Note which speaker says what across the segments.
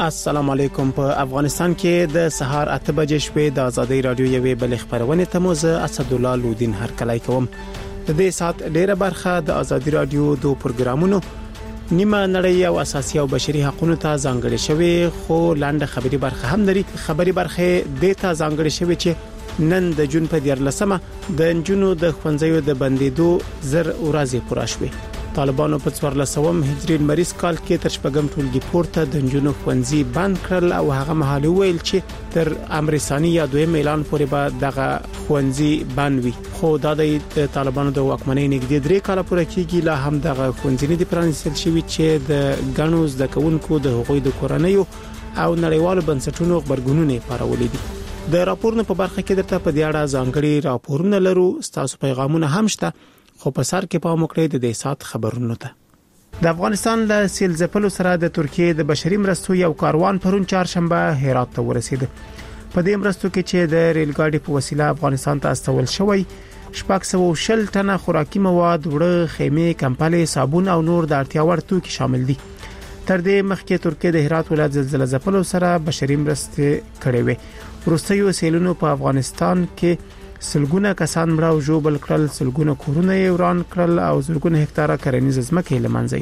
Speaker 1: السلام علیکم. په افغانستان کې د سهار 8 بجې شپې د ازادي رادیو یوې بل خبرونه تموزه اسد الله لودین هر کله کوم. د دې سات ډیره برخه د ازادي رادیو د پروګرامونو نیمه نړۍ او اساسي او بشري حقوقو ته ځانګړې شوی، خو لاندې خبري برخه هم لري. خبري برخه د ته ځانګړې شوی چې نن د جون په 14مه د جنونو د خوندزیو د بندیدو زر ورځې پوره شوه. طالبانو په 1400 هجري مریض کال کې تر شپږم ټولګي پورته د جنونو خوندزي بند کړل او هغه مهال ویل چې تر امرساني یا دویم اعلان پورې به دغه خوندزي بند وي. خو دا د طالبانو د واکمنۍ نږدې 3 کال پورې کېږي، لا هم دغه خوندزي نه دي پرانیستل شوی چې د غنو د کوونکو د حقوقي د کورنۍ او نړیوالو بنسټونو خبرګونونه پارولې دي. د راپورونو په برخه کې درته په دې اړه ځانګړي راپورونه لرو. تاسو پیغامونه هم شته، خو په سر کې پام وکړئ د دې سات خبرونو ته. د افغانستان له سیل ځپلو سره د ترکیه د بشري مرستو یو کاروان پرون چهارشنبه هرات ته ورسید. په دې مرستو کې چې د ریل ګاډي په وسیله افغانستان ته استول شوی 600 ټنه خوراکي مواد، وړه، خیمه، کمپلې، صابون او نور د اړتیا وړ توکي شامل دي. تر دې مخکې ترکیه د هرات ولایت زلزلې ځپلو سره بشري مرستې کړې وې. وروستیو سیلونو په افغانستان کې سلګونه کسان مړه او ژوبل کړل، سلګونه کورونه وران کړل او زرګونه هکتاره کرنیزه ځمکه له منځه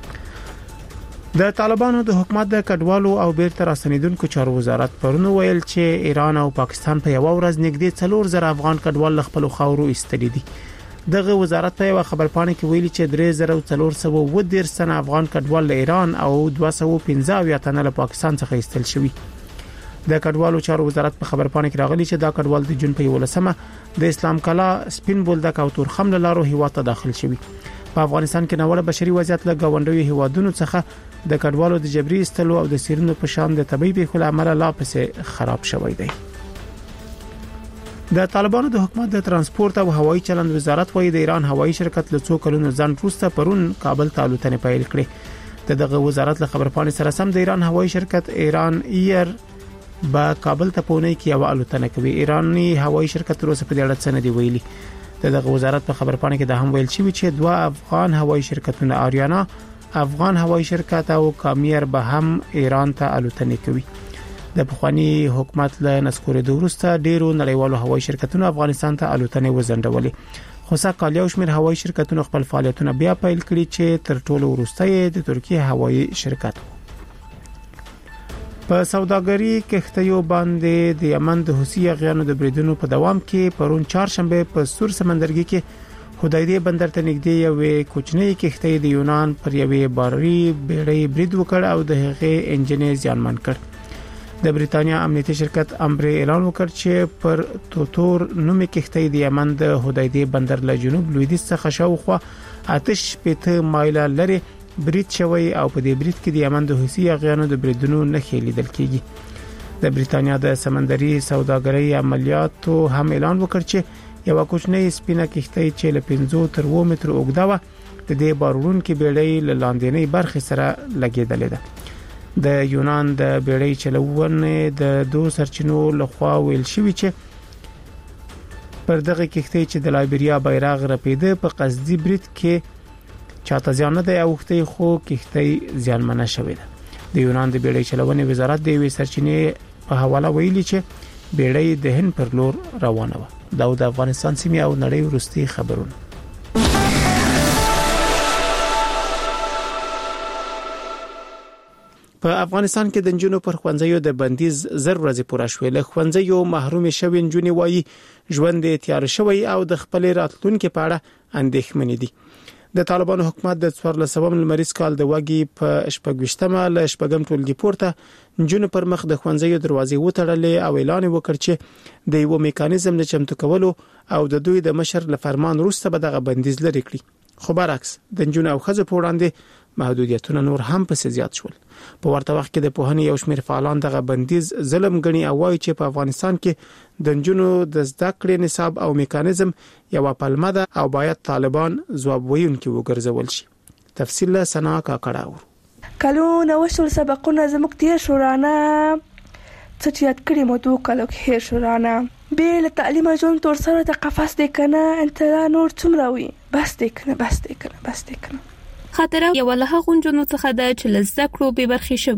Speaker 1: یوړه. د طالبانو د حکومت د کډوالو او بیرته راستنیدونکو چارو وزارت پرونو ویل چې ایران او پاکستان په یو ورځ نږدې 4000 افغان کډوال خپل خاورو ایستلي دي. دغه وزارت په یو خبرپاڼه کې ویلي چې 3410 تنه افغان کډوال له ایران او 215 تنه له پاکستان څخه ایستل شوي. د کډوالو چارو وزارت په خبرپاڼه کې راغلي چې دا کډوال د جون په 11مه د اسلام کلا، سپین بولدک او تورخم له لارو هیواد ته داخل شوي. په افغانستان کې ناوړه بشري وضعیت له گاونډیو هیوادونو څخه د کډوالو د جبري استلو او د سیرونو په شان د طبيعي پیښو عمله لا پسې خراب شوی دی. د طالبانو د حکومت د ترانسپورت او هوایي چلند وزارت وايي د ایران هوایي شرکت له څو کلونو ځان وروسته پرون کابل ته الوتنې پیل کړې. دغه وزارت له خبرپاڼې سره سم د ایران هوایي شرکت ایران ایر با کابل ته پونه کې یو الوتنه کوي. ایرانی هوایي شرکت تر اوسه په دې اړه څه نه دی ویلي. دغه وزارت په خبرپاڼه کې دا هم ویل شوی چې دوه افغان هوایي شرکتونه آریانا افغان هوایي شرکت او کامیر به هم ایران ته الوتنې کوي. د پخوانی حکومت له نسکورېدو وروسته ډیرو نړیوالو هوایي شرکتونو افغانستان ته الوتنې وزندولې. خو ساکال یو شمېر هوایي شرکتونو خپل فعالیتونه بیا پیل کړي چې تر ټولو وروسته د ترکیه هوایي شرکت په سوداګري کښتیو باندې د یمن د حوثي غیانو د بریدونو په دوام کې پرون چهارشنبه په سور سمندرګي کې هدایدې بندر ته نږدې یوې کوچنۍ کښتۍ د یونان پر یوې باري بیړۍ برید وکړ او د هغې انجن زیانمن کړ. د بریتانیا امنیتي شرکت امبر اعلان وکړ چې پر توتور نومي کښتۍ د یمن د هدایدې بندر له جنوب لویدیځ څخه شاوخوا 8 مایله لري برید شوی او په دې برید کې د یمن د حوثي غیانو د بریدونو نښې لیدل کېږي. د بریتانیا د سمندري سوداګرۍ عملیاتو هم اعلان وکړ چې یو کوچنی سپینه کښتۍ چې له 5 تر 2 متر اوږده و د دې بارونکو بیړۍ له لاندېنۍ برخې سره لګیدلې ده. د یونان د بیړۍ چلوونه د دوه سرچینو لخوا ویل شوی چې پر دغه کښتۍ چې د لایبریا بیرغ رپیده په قصدي برید کې چاته ځان نه دی اوختي، خو کښتۍ زیانمنه شوې ده. د یونان د بیړۍ چلونې وزارت د وی سرچینې په حواله ویلي چې بیړۍ د هند پر لور روانه و. دا د افغانستان سیمه او نړۍ وروستي خبرونه. په افغانستان کې د جنونو پر خوندزیو د بندیز زر ورځې پوره شوې. له خوندزیو محروم شوی جنونې وایي ژوند تیار شوی او د خپل راتلونکو په اړه اندېښمن دي. د طالبانو حکومت د 1400 مریض کال د وګي په 28مه له شپږم ټولګي پورته جنونو پر مخ د خوندزیو دروازې وتړلې او اعلان وکړ چې د یو میکانیزم د چمتو کولو او د دوی د مشر له فرمان وروسته به دغه بندیز لري کړي. خو برعکس د جنونو او خزو په وړاندې محدودیتونه نور هم پسې زیات شول. په ورته وخت کې د پوهنې یو شمېر فعالان دغه بندیز ظلم ګڼي او وایي چې په افغانستان کې د جنونو د زده کړې نصاب او میکانیزم یو پلمه ده او باید طالبان ځواب ویونکي وګرځول شي. تفصیل له سنا کاکړه.
Speaker 2: کلونه وشول سبقونه زموږ تیر شورانه څه یاد کړی مو دوه کلو کې هیر شورانه بیل تعلیم جون تور سره د قفس د کنه انتلا نور څومره وي بس د کنه
Speaker 3: خاطره یو له غونجونو څخه د چل زده کړو به برخې شوې ده.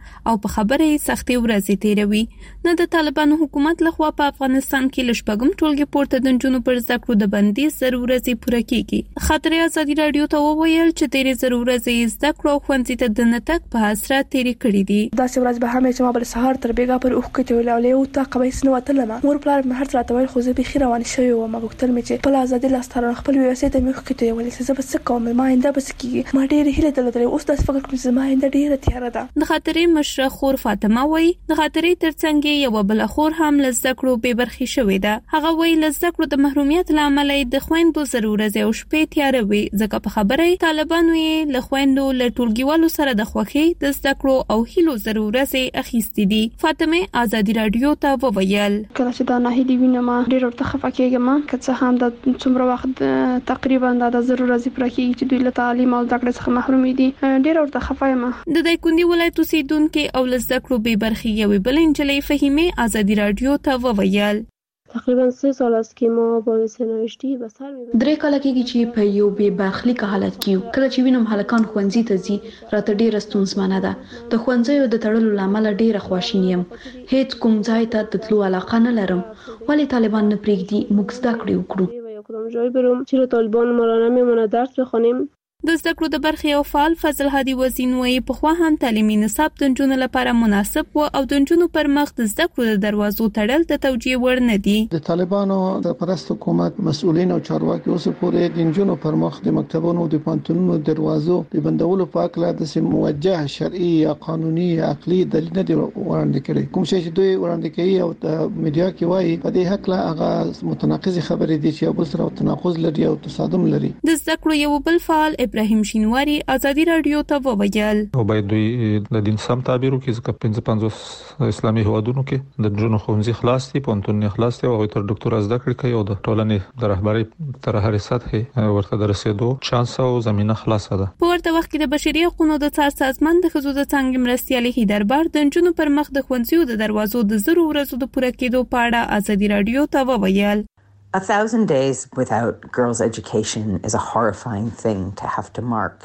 Speaker 3: او په خبره یې سختي ورځې تیروي. نه د طالبانو حکومت لخوا په افغانستان کې لشپږم ټولګي پورته د نجونو پر زده کړو د بندیز ضرورت پوره کیږي. خاطر ازادي رادیو ته وویل چې تیرې ضرورت زده کړو خوندې ته د نتک په حسرت تیرې کړې دي.
Speaker 2: دا ورځ به هم چې ما بل سهار تر بیګا پر اوخ کې ولولې او تا قبیس نو وتلم. مور پلار مې هر څه راته ویل خو زه به خیر روان شوی و. ما وکتل مې چې په ازادي لاستاره خپل وسیله ته مې اوخ کې ولې زه به څه کوم. ما انده بس کیږي. ما ډېر هیله درلوده. اوس د فکر کوم چې ما انده ډېره تیار ده.
Speaker 3: د خاطرې مشره خور فاطمه وایي د خاطرې ترڅنګ یو بل خور هم لزده کړو به برخي شوې ده. هغه وایي لزده کړو د محرومیت لامل د خويندو ضرورت او شپې تیار وي ځکه په خبره طالبانو یې له خويندو له ټولګیوالو سره د خوخي د زده کړو او هیلو ضرورت اخیستې دي. فاطمه ازادي رادیو ته وویل
Speaker 4: کله چې دا ناهیلي وینم ډېر ورته خفه کېږم که څه هم د څومره وخت تقریبا د ضرورت پر کې چې دوی له تعلیم او زده کړې څخه محروم دي ډېر ورته خفه یم.
Speaker 3: د دایکندي ولایت اوسیدونکو او لزده کړو به برخي یوې بل انجلۍ فهیمه ازادي رادیو ته وویل
Speaker 5: تقریبا 3 سال است که ما با سرنوشتی به سر میبریم.
Speaker 6: 3 کال کېږي چې په یو بې برخلیک حالت کې کله چې وینم هلکان ښوونځي ته ځي راته ډېره ستونزمنه ده. د ښوونځیو د تړلو لامل ډېره خواشینی یم. هیڅ کوم ځای ته د تلو علاقه نه لرم. ولی طالبان نه پریږدي موږ زده کړې وکړو.
Speaker 5: یا کدام جای برم چرا طالبان ما را نمیمونه درس بخونیم.
Speaker 3: د زده کړو د برخې او فعال فضل هادي وزین وایي په خو هم تعلیمي نصاب د نجونو لپاره مناسب و او د نجونو پر مخ د زده کړو د دروازو تړل د توجیه وړ نه دي.
Speaker 7: د طالبانو د پرست حکومت مسؤلین او چارواکي اوس پورې د نجونو پر مخ د مکتبونو د پانتونونو دروازو د بندولو په اړه د سم موجه شرعي یا قانوني یا عقلي دلیل نه دی وړاندې کړی. کوم شی چې دوی وړاندې کوي او د میډیا کې وایي په دې حق لا هغه متناقض خبرې دي چې بل سره تناقض لري او تصادم لري.
Speaker 3: د زده کړو یو بل فعال ابراهیم شینواری ازادي رادیو ته وویل
Speaker 8: او باید دوی د دین سم تعبیر وکړي ځکه 55 اسلامي هیوادونو کې د جنونو ښوونځي خلاص دي پونتون خلاص دي او تر ډاکټر زده کړې کوي او د ټولنې د رهبرۍ تر هر سطح ورته د رسیدو چانس او زمينه خلاصه ده.
Speaker 3: په ورته وخت کې د بشري حقوقو د څار سازمان د خزو د څنګه مرستيالي هیدربار د جنونو پر مخ د ښوونځیو د دروازو د زرو ورځو د پوره کېدو په اړه ازادي رادیو ته وویل
Speaker 9: 1,000 days without girls' education is a horrifying thing to have to mark.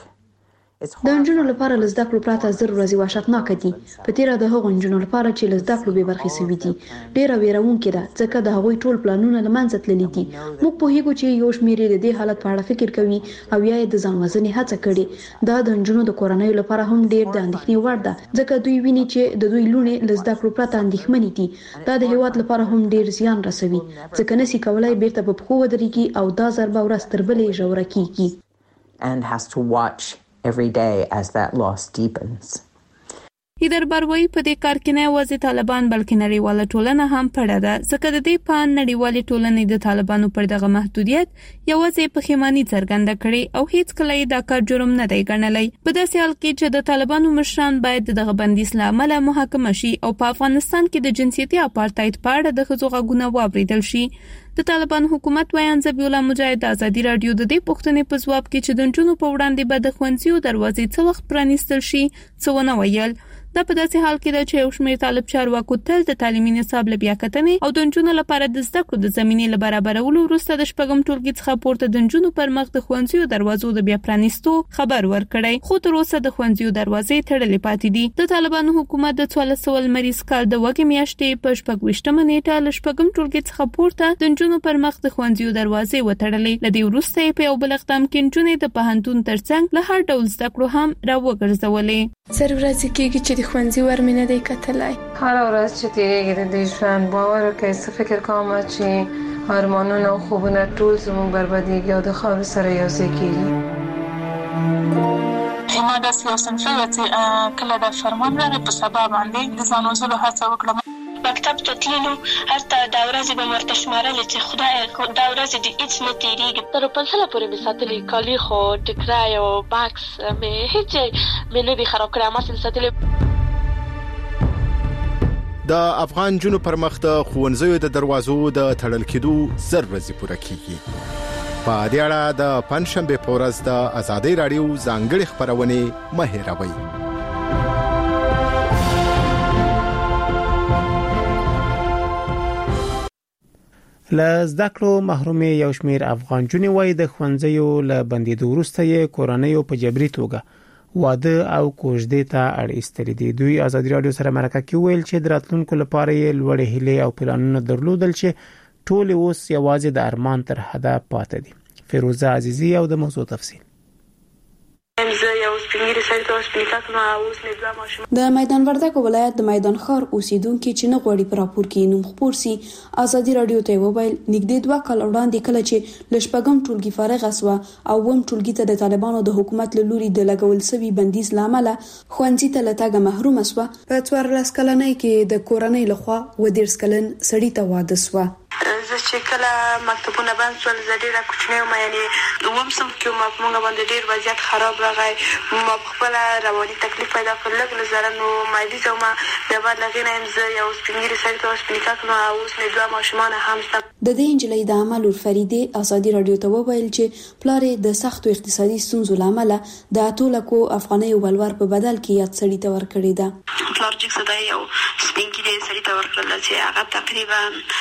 Speaker 6: د نجونو لپاره لزده کړو پراته زر ورځې وحشتناک دي. په تیر د هغو نجونو لپاره چې لزده کړو به برخي سوي دي ډیره ویرونکې ده ځکه د هغوی ټول پلانونه لمنځه تللي دي. موږ په هیڅ چې یو شمېر د دې حالت په اړه فکر کوي او یا د ځان وزنې هڅه کړي. دا د نجونو د کورنۍ لپاره هم ډیر د اندېښنې وړ ده ځکه دوی ویني چې د دوی لونې لزده کړو پراته اندېښمنې دي. دا د هیواد لپاره هم ډیر زیان رسوي ځکه نسی کولای بیرته په پخو ودرېږي او دا ضربه ورځ تر بلې ژوره کیږي
Speaker 9: and has to watch every day as that loss deepens.
Speaker 3: هیدربار وایي په دې کار کې نه یوازې طالبان بلکې نړیواله ټولنه هم پړه ده ځکه د دې په نړیوالې ټولنې د طالبانو پر دغه محدودیت یوازې پښیماني څرګنده کړي او هیڅ کله دا کار جرم نه دی ګڼلی. په داسې حال کې چې د طالبانو مشران باید دغه بندیز له امله محاکمه شي او په افغانستان کې د جنسیتي اپارټاید په اړه د ښځو غږونه واوریدل شي. د طالبان حکومت وایي ذبیح الله مجاهد ازادي رادیو د دې پوښتنې په ځواب کې چې د نجونو په وړاندې به د ښوونځیو دروازې څه وخت پرانیستل شي څه ونه ویل. دا په داسې حال کې ده چې یو شمېر طالب چارواکو تل د تعلیمي نصاب له بیاکتنې او د نجونو لپاره د زده کړو د زمینې له برابرولو وروسته د شپږم ټولګي څخه پورته د نجونو پر مخ د ښوونځیو دروازو د بیا پرانیستو خبر ورکړی خو تر اوسه د ښوونځیو دروازې تړلې پاتې دي. د طالبانو حکومت د 1400 لمریز کال د وګړي میاشتې په 26مه نیټه له شپږم ټولګي څخه پورته د نجونو پر مخ د ښوونځیو دروازې وتړلې. له دې وروسته په یو بل اقدام کې نجونې د پوهنتون ترڅنګ له هر ډول زده کړو هم راوګرځولې.
Speaker 4: ضرورت کېږي چې د ښوونځي ورمنه دی کتلای
Speaker 10: هر ورځ چې تیریږي د دې ژوند باور وکړئ څه فکر کوم چې ارمانونه او خوبونه ټول زموږ بربادیږي او د خاورو سره یو ځای کېږي.
Speaker 11: ما داسې یو صنفي وه چې کله د فرمان راغی په سبا باندې د ځان وژلو هڅه وکړم.
Speaker 12: مکتب ته تللو هلته دا ورځې به مې ورته شمارلې چې خدای دا ورځې دې هېڅ نه تېرېږي.
Speaker 13: تر پنسله پورې مې ساتلي کالي خو ټکری او بکس مې هېڅ ځای مې نه دي خراب کړی هماسې مې ساتلي.
Speaker 14: د افغان جنو پر مخ د ښوونځیو د دروازو د تړل کېدو زر ورځې پوره کیږي. په دې اړه د پنځشنبه په ورځ د ازادي رادیو ځانګړي خبرونه مه هېروئ.
Speaker 1: له زده کړو محرومي یو شمېر افغان جنې وایي د ښوونځیو له بندیدو وروسته یې کورنۍ په جبري توګه واده او کوژدې ته اړ ایستلې دي. دوی ازادي رادیو سره مرکه کې ویل چې د راتلونکو لپاره یې لوړې هیلې او پلانونه درلودل چې ټول اوس یوازې د ارمان تر حده پاتې دي. فیروزه عزیزی او د موضوع تفصیل.
Speaker 6: د میدان وردګ ولایت د میدان ښار اوسیدونکو چې نه غوړي پر راپور کې نوم خپور سي ازادي رادیو ته وویل نږدې 2 کال وړاندې کله چې لشپګم ټولګي فارغ اسوا او وم ټولګي ته د طالبانو د حکومت له لوري د لګول سوي بندیز لامل خوندې ته لټاګه محروم اسوا په 14 کلنۍ کې د کورنۍ لخوا و 13 کلن سړی ته واده سوا.
Speaker 12: زه چې کله مکتبونه بند شول زه ډېره کوچنۍ وم، یعنې اووم صنف کې وم، په موږ باندې ډېر وضعیت خراب راغی، ما پخپله رواني تکلیف پیدا کړ، لږ له ضرر نو مایلیزه ومه، بیا بعد له هغې نه یم زه یو سپین ږیري سړي ته سپین نکاح کړم او اوس مې 2 ماشومان هم شته.
Speaker 6: د دې نجلۍ د عمل فريدې ازادي رادیو ته وویل چې پلار د سختو اقتصادي ستونزو لامل د 8 لکو افغانۍ ولور په بدل کې یاد سړي ته ورکړی ده.
Speaker 12: پلار چې صدا یو سپین ږیري سړي ته ورکړل چې هغه تقریبا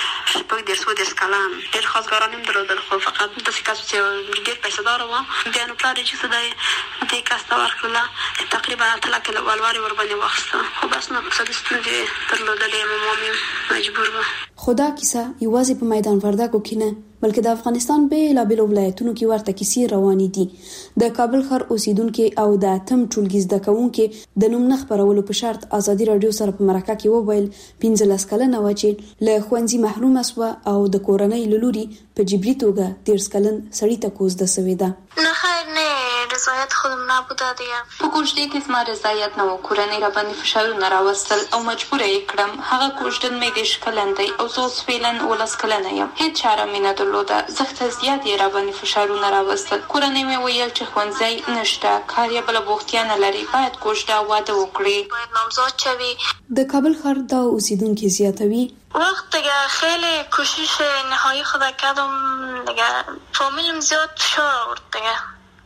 Speaker 12: 10 کلان ډېر خاصګاران هم درلودل، خو فقط داسې کس چې ډېر پیسه‌دار و، بیا نو پلار چې صدا دې کس ته ورکړله تقریبا 8 لکه ولور یې ورباندې واخیسته، خو بس نو اقتصادي ستونزې درلودلې، مامي مجبور وه.
Speaker 6: خدا کیسه یوازې په میدان وردګو کې نه بلکې د افغانستان بیلابیلو ولایتونو کې ورته کیسې روانې دي. د کابل ښار اوسیدونکو او د اتم ټولګي زده کوونکو د نوم نه خبرولو په شرط ازادي رادیو سره په مرکه کې وویل 15 کلنه و چې له ښوونځي محروم اسوه او د کورنۍ له لوري په جبري توګه 13 کلن سړی ته کوزده سوې ده.
Speaker 12: نه خیر نه رضایت خودم نبوده دیگه.
Speaker 3: په کوژدې کې زما رضایت نه و، کورنۍ را باندې فشارونه راوستل او مجبور یې کړم. هغه کوژدن مې 10 کلن دی او زه اوس فعلا 19 کلنه یم. هیڅ چاره مې نه درلوده، زه زیات یې را باندې فشارونه راوستل. کورنۍ مې ویل چې ښوونځی نشته، کار یې بله بوختیا نه لري، باید کوژده واده وکړي،
Speaker 12: باید نامزاد شوی.
Speaker 6: د کابل ښار د اوسیدونکو زیاتوي
Speaker 12: وقت دیگه خیلی کوشش نهایی خود کردم دیگه، فامیلم زیاد فشار آورد دیگه.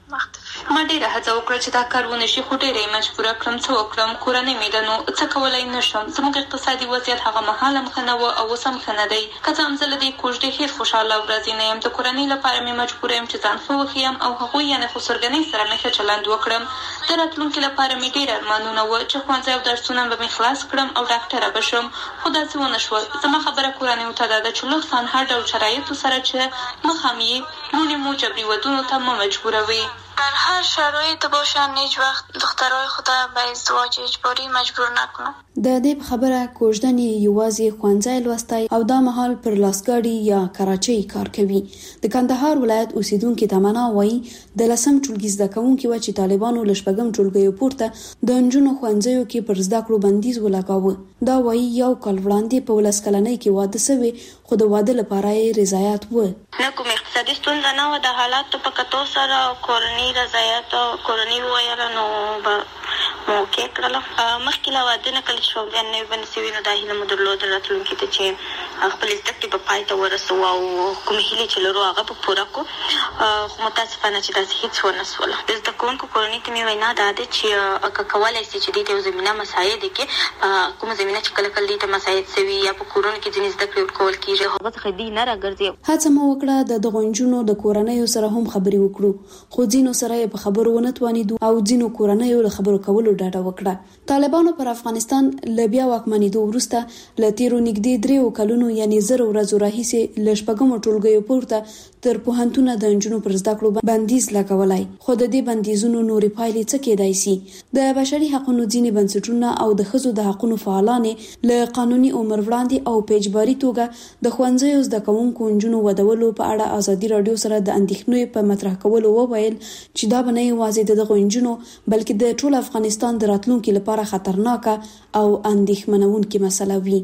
Speaker 3: ما ډیره هڅه وکړه چې دا کار ونه شي، خو ډیره یې مجبوره کړم. څه وکړم؟ کورنۍ مې ده، نو څه کولی نشم. زموږ اقتصادي وضعیت هغه مهال هم ښه نه و او اوس هم ښه نه دی. که څه هم زه له دې کوژدې هېڅ خوشحاله او راضي نه یم. د کورنۍ لپاره مې مجبوره یم چې ځان ښه وښیم او هغوی یعنې خسرګنۍ سره مې ښه چلند وکړم. د راتلونکي لپاره مې ډېر ارمانونه وه چې ښوونځی او درسونه به مې خلاص کړم او ډاکټره به شم، خو داسې ونه شول. زما خبره کورنیو ته دا ده چې لطفا هر ډول شرایطو سره چې مخام یې لوڼې مو جبري ودونو ته مه مجبوروئ.
Speaker 12: در هر شرایط باشن هیچ وقت دخترای خود به ازدواج اجباری مجبور نکنن.
Speaker 6: د دې خبره کوژدن یوازې ښوونځی لوستی او دا مهال پر لاسګاډي یا کراچۍ کار کوي. د کندهار ولایت اوسیدونکو تمنا وایي د 10م ټولګي زده کوونکو و چې طالبانو لشپګم ټولګي پورته د انجونو ښوونځیو کې پر زده کړو بندیز ولګاوه. دا وایي یو کال وړاندې په 19 کلنۍ کې واده سوی، خو د واده لپاره یې رضایت و.
Speaker 12: نه کوم اقتصادي ستونزه نه و، د حالاتو په کتو سره کورنۍ رضایت او کورنۍ وویل نو به موقع کړله. مخکې له واده نه کله چې ښوونځیان نوي بند سوي نو دا هیله مو درلوده راتلونکي ته چې خپل زده کړې به پای ته ورسوو او کومې هیلې چې لرو هغه به پوره کړو، خو متاسفانه چې داسې هېڅ ونه سوله. د زده کوونکو کورنۍ ته مې وینا دا ده چې که کولی شي چې دې ته یو زمینه مساعد کړي، کومه زمینه چې کله کله دې ته مساعد سوي یا په کورونو کې ځینې زده کړې ورکول کېږي، هغه څخه دې نه راګرځي.
Speaker 6: هڅه مو وکړه د دغو نجونو د کورنیو سره هم خبرې وکړو، خو ځینو سره یې په خبرو ونه توانېدو او ځینو کورنیو له خبرو کولو ډډه وکړه. طالبانو پر افغانستان له بیا واکمنېدو وروسته له تیرو نږدې 3 کلونو یعنې 0 ورځو راهیسې له شپږمو ټولګیو پورته تر پوهنتونه د نجونو پر زده کړو بندیز لګولای، خو د دې بندیزونو نورې پایلې څه کېدای سي؟ د بشري حقوقو ځینې بنسټونه او د ښځو د حقوقو فعالان له قانوني عمر وړاندې او په اجباري توګه د ښوونځیو زده کوونکو نجونو ودولو په اړه ازادي رادیو سره د اندېښنو په مطرح کولو وویل چې دا به نه یوازې د دغو نجونو بلکې د ټول افغانستان د راتلونکي لپاره خطرناکه او اندېښمنونکې مسله وي.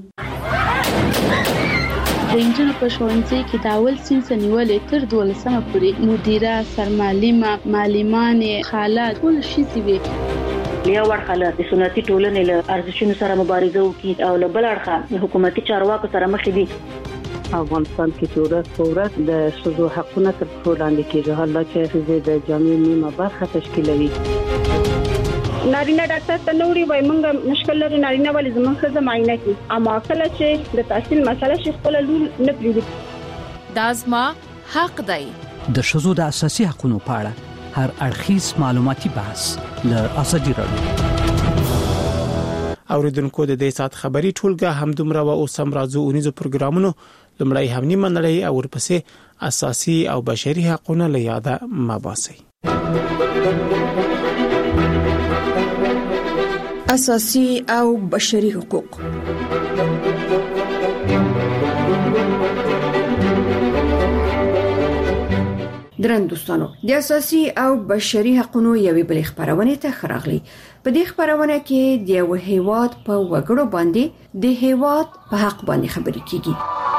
Speaker 15: د انجونو په ښوونځي کې د اول صنف نیولې تر 12مه پورې مدیره، سرمعلمه، معلمانې، خاله ټول ښځې وي.
Speaker 16: یو اړخه د سنتي ټولنې له ارزښتونو سره مبارزه وکړي او له بل اړخه د حکومتي چارواکو سره مخ دي.
Speaker 17: افغانستان کې چې ورځ په ورځ د ښځو حقونه تر پښو لاندې کېږي، حالا چې ښځې د جامعې نیمه برخه تشکیلوي.
Speaker 18: نارینه ډاکټر ته نو وړي وای مونږ مشکل لري، نارینه ولې زموږ ښځه معاینه کوي، اما کله چې د تحصیل مسله شي خپل لور نه پریږدي.
Speaker 19: دا زما حق دی.
Speaker 20: د ښځو د اساسي حقوقو په اړه
Speaker 19: هر اړخیز معلوماتي بحث له ازادي رادیو.
Speaker 1: اوریدونکو د دې سات خبری ټولګه هم دومره و او سم راځو اونیزو پروګرامونو لمړی هم نیمه نړۍ او ورپسې اساسي او بشري حقوقونه له یاده مباسي.
Speaker 20: اساسي او بشري حقوق. درن دوستانو د اساسي او بشري حقوقو یوې بلې خبرونه ته خراغلي. په دې خبرونه کې د یو هیواد په وګړو باندې د هیواد په حق باندې خبرې کیږي.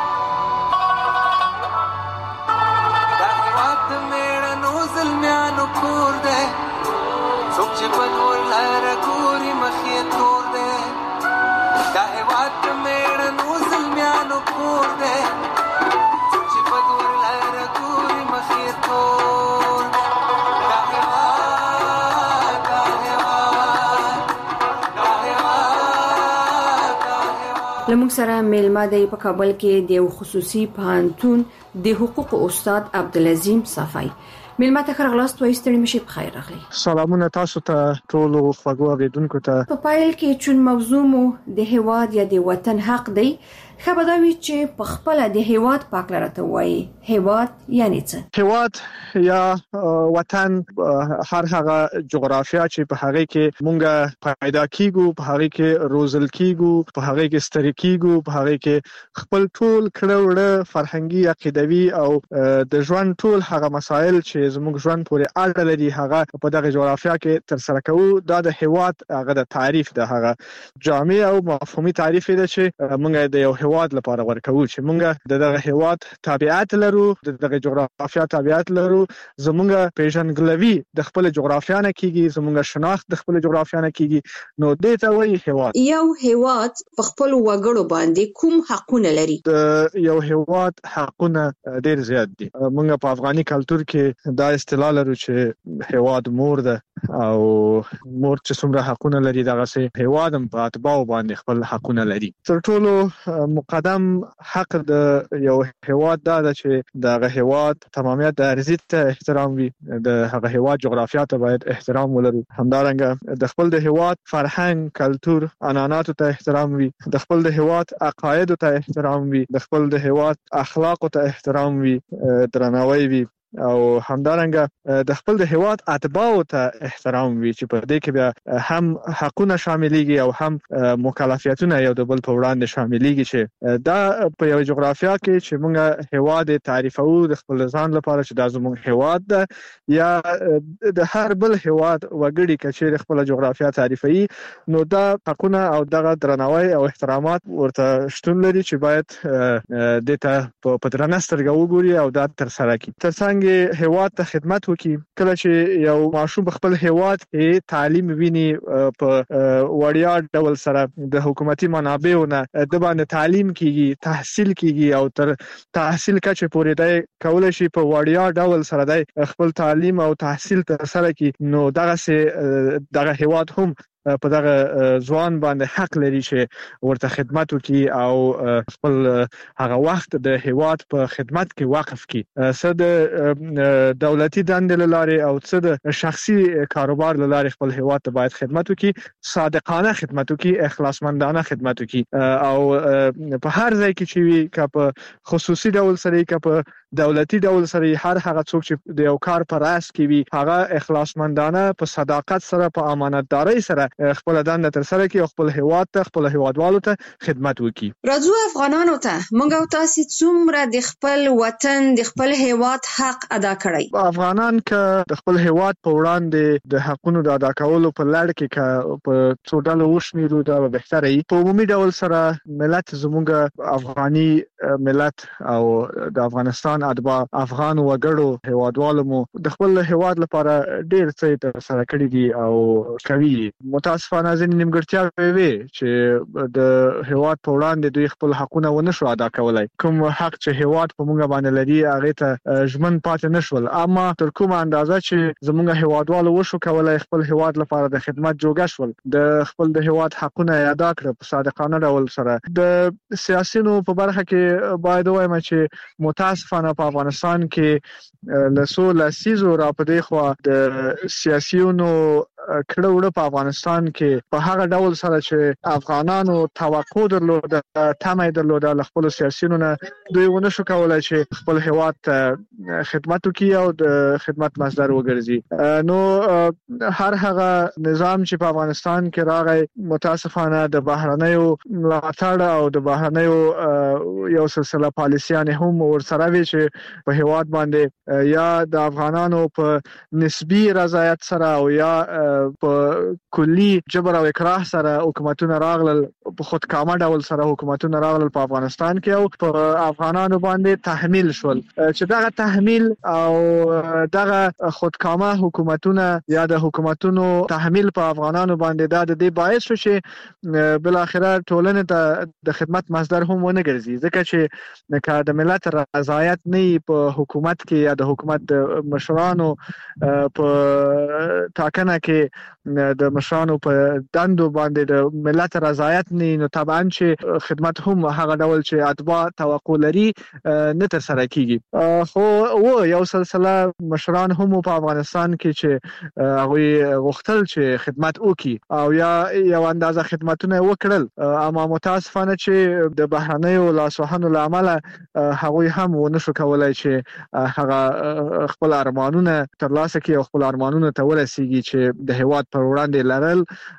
Speaker 21: دا هیواد مېړنو زلمیانو کور دی، څوک چې بنور لار ګوري مخې تور دی. دا هیواد مېړنو زلمیانو کور دی، څوک چې بنور لار ګوري مخې تور. دا هیواد
Speaker 20: لمونږ سره میلمه دی په کابل کې د خصوصي پوهنتون د حقوقو استاد عبدالعظیم صفای. میلمه ته خرغلاست و ایستړي مشي په خیر راغلی.
Speaker 7: سلامونه تاسو ته ټول خوږو اوریدونکو ته.
Speaker 20: په پایل کې چون موضوع مو د هیواد یا د وطن حق دی، خبردوي چې په خپل د هیواد پاک لرته وایي هیواد یعنی څه؟
Speaker 7: هیواد یا وطن هر هغه جغرافیا چې په هغه کې مونږه پیدا کیږو، په هغه کې روزل کیږو، په هغه کې ستر کیږو، په هغه کې خپل ټول کړهوړه فرهنګي عقیدوي او د ژوند ټول هغه مسائل چې زموږ ژوند پورې اړه لري هغه په دغه جغرافیا کې تر سره کوو. دا د هیواد هغه د تعریف د هغه جامع او مفهومي تعریف دی چې مونږ د یو هیواد لپاره ورکوو چې مونږ دغه هیواد تابعیت لرو، دغه جغرافیا تابعیت لرو. زمونږ پیژنګلوي د خپل جغرافیا نه کیږي، زمونږ شناخت د خپل جغرافیا نه کیږي. نو دې ته وایي هیواد.
Speaker 20: یو هیواد په خپل وګړو باندې کوم حقونه لري؟
Speaker 7: د یو هیواد حقونه ډیر زیات دي. مونږ په افغاني کلچر کې دا اصطلاح لرو چې هیواد مور ده او مور چې څومره حقونه لري دغه سه هیواد هم په اتباع باندې خپل حقونه لري. تر ټولو مقدم حق د یو هیواد دا ده چې دغه هیواد تمامیت د ارضی ته احترام وي، د هغه هیواد جغرافیا ته باید احترام ولرو. همدارنګه د خپل د هیواد فرهنګ، کلچر، عنعنات ته احترام وي، د خپل د هیواد عقاید ته احترام وي، د خپل د هیواد اخلاق ته احترام وي، درناوی وي او همدارنګه د خپل د هیواد اتباع ته احترام وي چې په دې کې بیا هم حقونه شاملېږي او هم مکلفیتونه یو د بل په وړاندې شاملېږي چې دا په یو جغرافیا کې چې موږ هیواد تعریفو د خپل ځان لپاره چې دا زموږ هیواد ده یا د هر بل هیواد وګړي چې خپل جغرافیا تعریفي، نو دا حقونه او دغه درناوی او احترامات ورته شتون لري چې باید د ته په درنسترګه وګوري او دا تر سره کړي. ترڅنګ هیواد ته خدمت وکړي. کله چې یو ماشوم خپل هیواد کې تعلیم ویني په وړیا ډول سره د حکومتي منابعونو د باندې تعلیم کیږي، تحصیل کیږي او تر تحصیل کچه پورې دی کولای شي په وړیا ډول سره دی خپل تعلیم او تحصیل تر سره کړي. نو دغه هیواد هم په دغه ځوان باندې حق لري چې ورته خدمت وکړي او خپل هغه وخت د هیواد په خدمت کې وقف کړي. څه د دولتي دندې لاره او څه د شخصي کاروبار لاره خپل هیواد ته باید خدمت وکړي، صادقانه خدمت وکړي، اخلاصمندانه خدمت وکړي او په هر ځای کې چې وي که په خصوصي ډول سره که په دولتي ډول سره هر هغه څوک چې د یو کار پر راس کې وي هغه اخلاصمندانه په صداقت سره په امانتداري سره خپل دنده تر سره کوي او خپل هیواد ته خپل هیوادوالو ته خدمت وکړي.
Speaker 20: راځو افغانانو ته موږ او تاسو څومره د خپل وطن د خپل هیواد حق ادا کړی؟
Speaker 7: افغانان که د خپل هیواد په وړاندې د حقونو د ادا کولو په لړ کې په څو ډول وشمیرو دا به بهتره وي. په عمومي ډول سره ملت زموږ افغاني ملت او د افغانستان اتباع افغان وګړو هیوادوالو مو د خپل هیواد لپاره ډیر څه تر سره کړی دي او کوي. متاسفانه ځینې نیمګړتیاوې وي چې د هیواد په وړاندې دوی خپل حقونه ونه شو ادا کولای. کوم حق چې هیواد په موږ باندې لري هغه ته ژمن پاتې نشول، اما تر کومه اندازه چې زموږ هیوادوالو وشو کولای خپل هیواد لپاره د خدمت جوګه شول، د خپل د هیواد حقونه ادا کړ په صادقانه ډول سره. د سیاسيونو په برخه کې باید وایم چې متاسفانه
Speaker 2: متاسفانه په افغانستان کې لسو لسیزو را پدې خو د سیاسيونو کړه وړه په افغانستان کې په هغه ډول سره چې افغانانو توقع درلوده تمه درلوده له خپل سیاسيونو نه دوی ونه شو کولای چې خپل هیواد خدمت وکړي او د خدمت مصدر وګرځي. نو هر هغه نظام چې په افغانستان کې راغی متاسفانه د بهرنیو ملاتړ او د بهرنیو یو سلسله پالیسیان هم ورسره وی چې په هیواد باندې یا د افغانانو په نسبی رضایت سره او یا په کلی جبر او اکراه سره حکومتونه راغلل په خودکامه ډول سره حکومتونه راغلل په افغانستان کې او په افغانانو باندې تحمیل شول چې دغه تحمیل او دغه خودکامه حکومتونه یا د حکومتونو تحمیل په افغانانو باندې د دې باعث شو چې بل اخره ټولنه ته د خدمت مصدر هم ونه ګرځي ځکه چې د ملت رضایت نه په حکومت کې یا د حکومت د مشرانو په ټاکنه کې د مشرانو په دندو باندې د ملت رضایت نه نو طبعا چې خدمت هم هغه ډول چې اتباع توقع لري نه تر سره کیږي. خو یو سلسله مشران هم په افغانستان کې چې هغه غوښتل چې خدمت وکړي او یا یو اندازه خدمتونه وکړل اما متاسفانه چې د بهرنیو لاسوهنو لامل هغه هم ونه شو کولای چې هغه خپل ارمانونه ترلاسه کړي او خپل ارمانونه ته ورسیږي چې د هیواد پر وړاندې لرل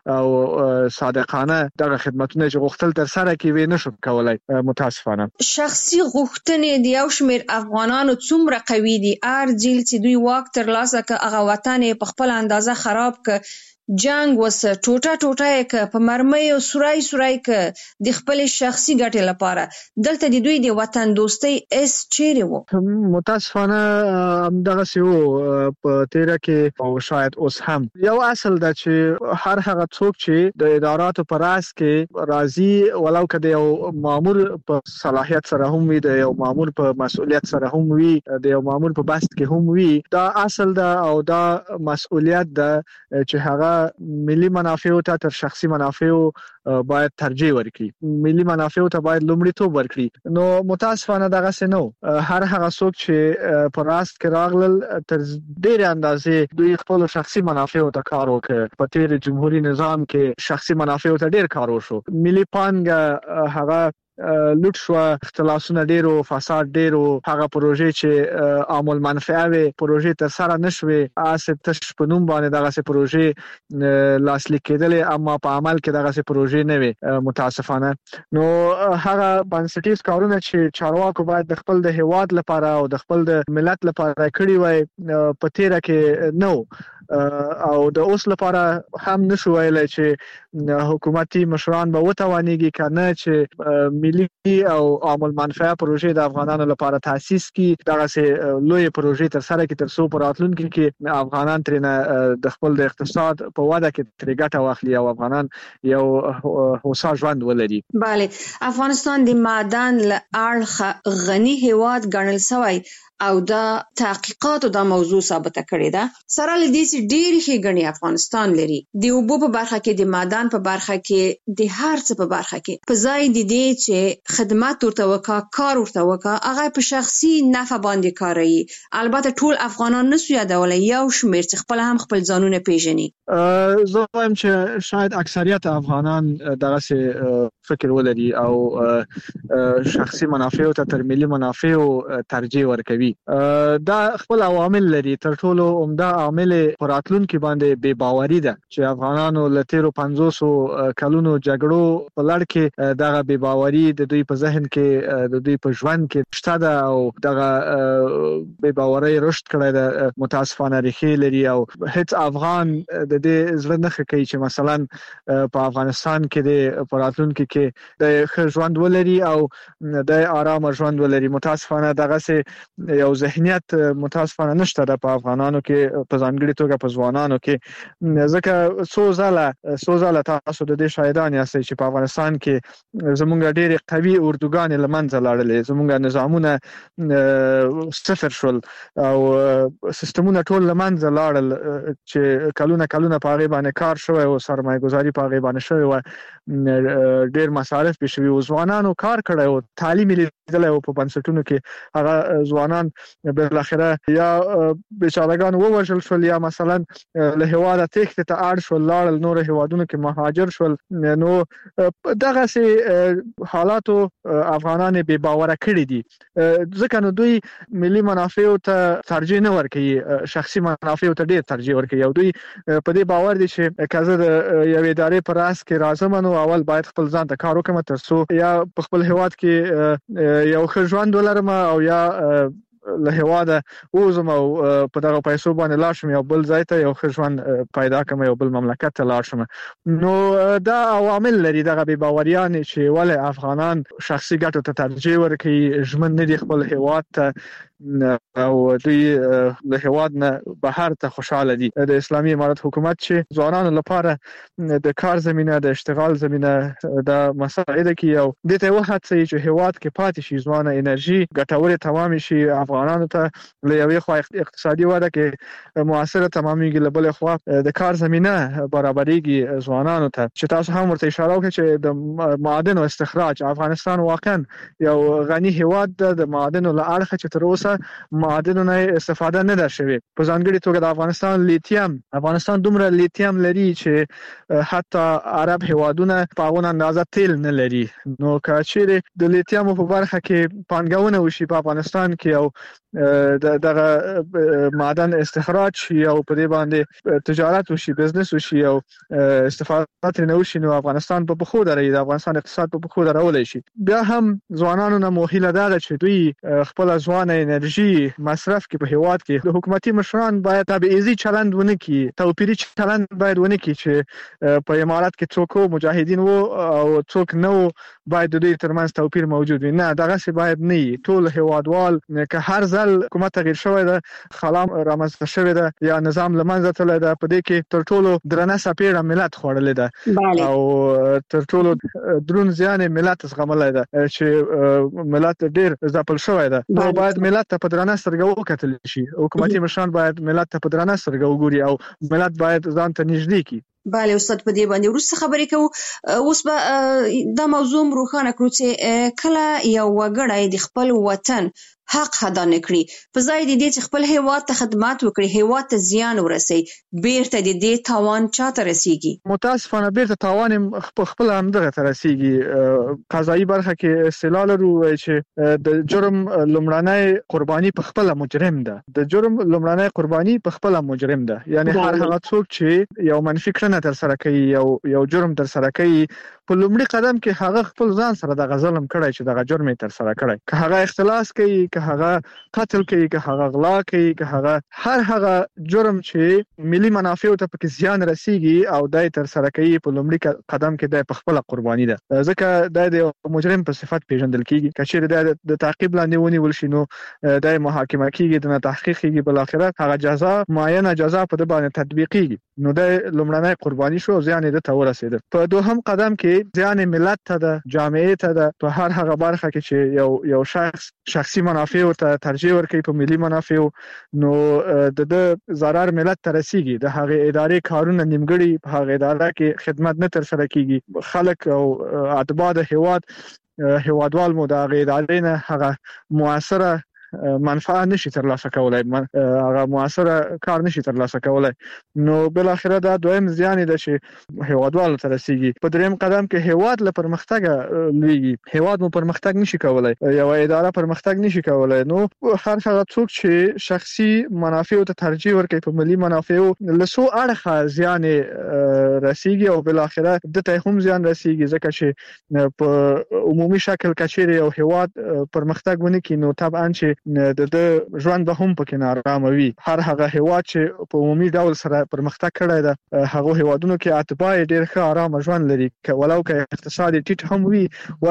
Speaker 2: او صادقانه دغه خدمتونه چې غوښتل تر سره کوي نشو کولای متاسفانه.
Speaker 20: شخصي غوښتنې د یو شمېر افغانانو څومره قوي دي ارجل چې دوی واک ترلاسه کړي هغه وطن په خپل اندازه خراب کړي جنگ وسه ټوټه ک په مرمۍ او سورای ک د خپل شخصي ګټې لپاره دلته د دوی د وطن دوستۍ اس چیرې وو
Speaker 2: متاسفانه دغه سیو په تیره کې او شاید اوس هم یو اصل د چې هر هغه څوک چې د اداراتو پر راس کې راضي ولو کده یو مامور په صلاحیت سره هم وي د یو مامور په مسؤلیت سره هم وي د یو مامور په بست کې هم وي دا اصل دا او دا مسؤلیت ده چې هغه ملي منافع ته تر شخصي منافع باید ترجیح ورکړي ملي منافع ته باید لومړیتوب ورکړي. نو متاسفانه دغه سينو هر هغه څوک چې پر راست کې راغلل تر ډېر اندازې دوی خپل شخصي منافع ته کار وکړ په تیر جمهوریت نظام کې شخصي منافع ته ډېر کار وشو ملي پانګه هغه لوټ شو اختلاسونه ډیرو فساد ډیرو هغه پروژې چې عامل منفعه وي پروژې تر سره نشوي اسه تش په نوم باندې دغه پروژې لاسلیک کېدل اما په عمل کې دغه پروژې نه وي متاسفانه. نو هغه بنسټیز کارونه چې چارواکو باید د خپل د هیواد لپاره او د خپل د ملت لپاره کړی وای په تیره کې نو او د اوس لپاره هم نشو ویلای چې حکومتي مشران به وتوانيږي کنه چې ملي او عامل منفعه پروژې د افغانانو لپاره تاسیس کی دغه سه لوی پروژې تر سره کې تر څو پراتلونکو کې افغانان ترنه د خپل د اقتصاد په وده کې تر ګټه واخلي او افغانان یو هوسا ژوند ولري.
Speaker 20: bale افغانستان د معدن له اړخ غني هیواد ګڼل شوی او دا تحقیقات دا موضوع ثابته کړې ده سره لدې چې ډېر ښه غني افغانستان لري د اوبو په برخه کې د معدن په برخه کې د هر څه په برخه کې په ځای د دې چې خدمات ورته وکا کار ورته وکا هغه په شخصي نفع باندې کوي البته ټول افغانان نسو یادولای یو شمېر چې خپل هم خپل ځانونه پیژني.
Speaker 2: زه وایم چې شاید اکثریت افغانان دغه فکر ولري او شخصي منافع ته تر ملي منافع ترجیح ورکوي. دا خپل عوامل لري تر ټولو عمده عامل پراتلونکو باندې بے باوري ده چې افغانانو لتیرو 500 کلونو جګړو په لړ کې دغه بے باوري د دوی په ذهن کې د دوی په ژوند کې شته ده او دغه بے باوري رشد کړی ده متاسفانه ریښې لري او هیڅ افغان د دې زړه نه کوي چې مثلا په افغانستان کې د پراتلونکو کې د ژوند ولري او د آرام ژوند ولري. متاسفانه دغه سه یو ذهنیت متاسفانه نشته د افغانانو کې په ځانګړي توګه په ځوانانو کې ځکه څو ځله تاسو د دې شاهدان یاستئ چې په افغانستان کې زموږ ډېر قوي اردوګان لمنځه لاړلې زموږ نظامونه صفر شول او سیستمونه ټول لمنځه لاړل چې کلونه په هغه باندې کار شوی او سرمایه‌ګذاري په هغه باندې شوی و ډېر مصارف به شوی او ځوانانو کار کړی او تعلیم لیدل او په بنسټونو کې هغه ځوانان بل اخره یا بیچارهګان ووژل شول یا مثلا له هواده تخت ته اړ شول لاړل نور هوادونو کې مهاجر شول نو دغه سي حالاتو افغانان به باور کړی دي ځکه نو دوی ملي منافع ته ترجیح نه ورکوي شخصي منافع ته ډېر ترجیح ورکوي او دوی په دې باور دي چې کزه د یو ادارې پر راس کې راځم نو اول باید خپل ځان ته کار وکړم ترڅو یا په خپل هیواد کې یو ښه ژوند ولرم او یا له هواده وزم او په دغه پیسو باندې لاړ شم یو بل ځای ته یو ښه ژوند پیدا کړم یو بل مملکت ته لاړ شم نو دا عوامل لري دغه بې باوریان چې ولې افغانان شخصي ګټو ته ترجیح ورکوي ژمن نه دي خپل هیواد ته او دوی له هیواد نه بهر ته خوشاله دي د اسلامي امارت حکومت چې ځوانانو لپاره د کار زمينه د اشتغال زمينه د مساعده کې او د ته وخت چې هیواد کې پاتې شي ځوانه انرژي ګټورې تمام شي افغانانو ته له یوې خوا اقتصادي وده کې موثره تمامېږي له بل خوا د کار زمينه برابرېږي ځوانانو ته چې تاسو هم ورته اشاره وکړئ چې د معادن او استخراج افغانستان واقعا یو غني هیواد د معادن له اړخه چې تر اوسه معادن نه استفاده نه ده شوی په ځانګړي توګه د افغانستان دومره لیتیم لري چې حتی عرب هیوادونه په هغه اندازه تیل نه لري نو کچېره د لیتیم په برخه کې پانګونه وشي په افغانستان کې او دغه معدن استخراج شي او په دې باندې تجارت وشي بزنس وشي او استفاده ترې نه وشي نو افغانستان په خو درې د افغانستان اقتصاد په خو درولای شي بیا هم ځوانانو نه موهله ده چې دوی خپل ځوانه انرژي مصرف کې په هیواد کې د حکومتي مشران باید تبعیضي چلند ونه کړي توپیري چلند باید ونه کړي چې په امارات کې څوک مجاهدین وو او څوک نه وو باید د دوی ترمنځ توپیر موجود وي نه دغه څه باید نه ټول هیوادوال که هر ځل حکومت تغییر شوی ده خلام رامنځته شوی ده یا نظام لمنځه تللی ده په دې کې تر ټولو درنه سپېړه ملت خوړلې ده او تر ټولو درون زیان ملت زغملای ده چې ملت ډیر ځپل شوی ده نو باید ملت ته په درنه سترګه وکتل شي حکومتي مشران باید ملت ته په درنه سترګه وګوري او ملت باید ځان ته نږدې کړي
Speaker 20: بله استاد په دې باندې ورسره خبرې کوو اوس به دا موضوع روښانه کړو چې کله یو وګړی د خپل وطن حق ادا نکړي په ځای د دې چې خپل هیواد ته خدمات وکړي هیواد ته زیان ورسي بیرته د دې تاوان چاته رسیږي
Speaker 2: متاسفانه بیرته تاوان خپل همدغه ته رسیږي قضایي برخه کې اصطلاح لرو چې د جرم لومړنۍ قرباني په خپل مجرم ده د جرم لومړنۍ قرباني په خپل مجرم ده یعنی هر هغه څوک چې یو منفي کړنه تر سره کوي یو جرم تر سره کوي په لومړي قدم کې هغه خپل ځان سره د ظلم کړی چې د جرم تر سره کړی که هغه اختلاس کوي که هغه قتل کوي که هغه غلا کوي که هغه هغه جرم چې ملي منافع ته پکې زیان رسیږي او دای تر سره کوي په لومړي قدم کې د خپل قرباني ده ځکه د مجرم په صفت پیژندل کیږي کچېره د تعقیب لاندې ونیول شي نو د محاکمه کیږي د تحقیق کیږي بل اخره هغه جزا معینه جزا په د باندې تطبیقيږي نو د لومړنۍ قرباني شو ځان د تور رسید په دوهم قدم کې ځان ملت ته د جامعې ته د په هر هغه برخه کې چې یو شخصي منافع ته ترجیح ورکوي په ملي منافع نو د ضرر ملت ته رسیږي د هغه ادارې کارونه نیمګړي په هغه اداره کې خدمت نه تر سره کیږي خلک او اتباع د هیوادوال مو د هغه ادارې نه هغه موثره منفعه نشي ترلاسه کولای هغه موثره کار نشي ترلاسه کولای نو بل اخره دا دویم زیان دی چې هیوادوالو ته رسیږي په دریم قدم کې هیواد له پرمختګ لویږي هیواد مو پرمختګ نشي کولای یو اداره پرمختګ نشي کولای نو هر هغه څوک چې شخصي منافع ته ترجیح ورکوي په ملي منافع له سو اړخه زیان رسیږي او بل اخره د ته هم زیان رسیږي ځکه چې په عمومي شکل کچېره یو هیواد پرمختګ ونه کینو طبعا چې د ژوند به هم پکې نارامه وي. هر هغه هیواد چې په عمومي ډول سره پرمختګ کړی ده هغه هیوادونو کې اتباع ډېر ښه آرام ژوند لري ولو که اقتصاد ټیټ هم وي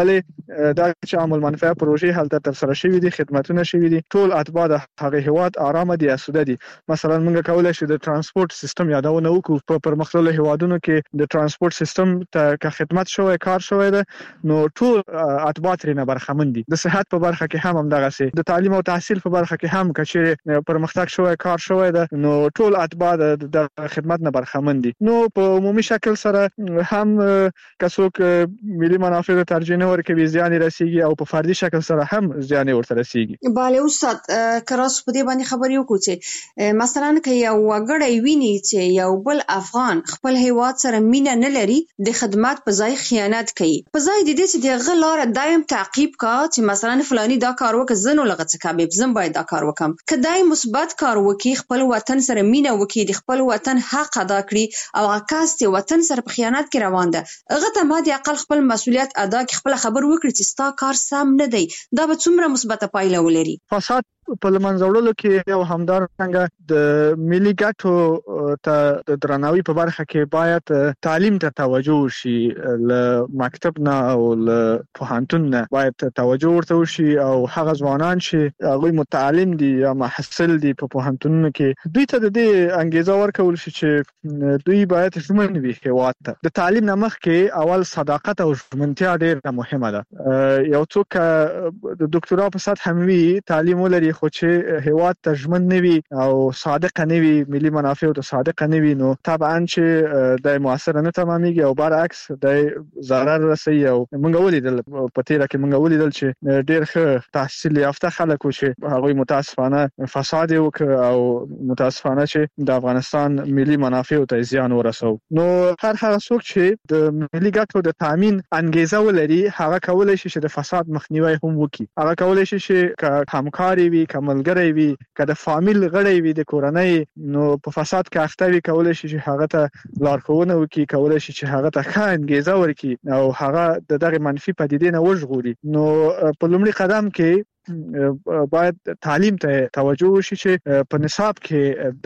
Speaker 2: ولې دا چې عامل منفعه پروژې هلته تر سره شوي دي خدماتونه شوي دي ټول اتباع د هغه هیواد آرام دي اسوده دي. مثلا موږ کولای شو د ترانسپورت سیستم یادونه وکړو په پرمختللو هیوادونو کې د ترانسپورت سیستم ته خدمت شوی کار شوی ده نو ټول اتباع ترې برخمن دي. د صحت په برخه کې هم دغه سي د تعلیم او تحصیل په برخه کې هم کچې پرمختګ شوی کار شوی ده نو ټول اتباع د خدمت نه برخمن دي. نو په عمومي شکل سره هم کڅوک ملي منافع ته ترجیح نه ورکوي زیان رسیږي او په فردي شکل سره هم زیان ورته رسیږي.
Speaker 20: bale استاد کراس په دې باندې خبرې وکړو چې مثلا که یو وګړی ویني چې یو بل افغان خپل هیواد سره مینه نه لري د خدمات په ځای خیانت کوي په ځای د دې چې د غلار دایم تعقیب کا چې مثلا فلانی دا کار وکړ زنه لغه څه کابه زم باید دا کار وکم کدای مثبت کار وکي خپل وطن سره مینه وکي د خپل وطن حق ادا کړي او عکاس ته وطن سره په خیانت کې روان ده هغه ته مادي عقل خپل مسولیت ادا کړي خپل خبر وکړي چې ستا کار سم نه دی دا به څومره مثبت پایله ولري.
Speaker 2: فساد په لمنځوړلو کې یو همدارنګه د ملي ګټو ته د درناوي په برخه کې باید تعلیم ته توجه وشي له مکتب نه او له پوهنتون نه باید توجه ورته وشي او هغه ځوانان چې هغه متعلم دي یا محصل دي په پوهنتونونو کې دوی ته د دې انګیزه ورکول شي چې دوی باید ژمن وي هیواد ته. د تعلیم نه مخکې اول صداقت او ژمنتیا ډېره مهمه ده. یو څوک د ډاکټرا په سطح هم وي تعلیم ولري خو چې هیواد ته ژمن نه وي او صادق نه وي ملي منافع ته صادق نه وي نو طبعا چې د موثر نه تمامېږي او برعکس د ضرر رسي. او موږ ولیدل په تیره کې موږ ولیدل چې ډېر ښه تحصیل یافته خلک چې هغه متاسفانه فساد وکړ او متاسفانه چې د افغانستان ملي منافع ته زیان ورسو. نو هر هغه څوک چې د ملي ګټو د تامین انګیزه ولري هغه کولای شي چې د فساد مخنیوي هم وکړي. هغه کولای شي چې همکاري وي کملګری وي که د فامیل غړی وي د کورنۍ نو په فساد کې اخته وي کولای شي چې هغه ته لارښوونه وکړي کولای شي چې هغه ته ښه انګیزه ورکړي او هغه دغه منفي پدیدې نه وژغوري. نو په لومړي قدم کې باید تعلیم ته توجه وشي چې په نصاب کې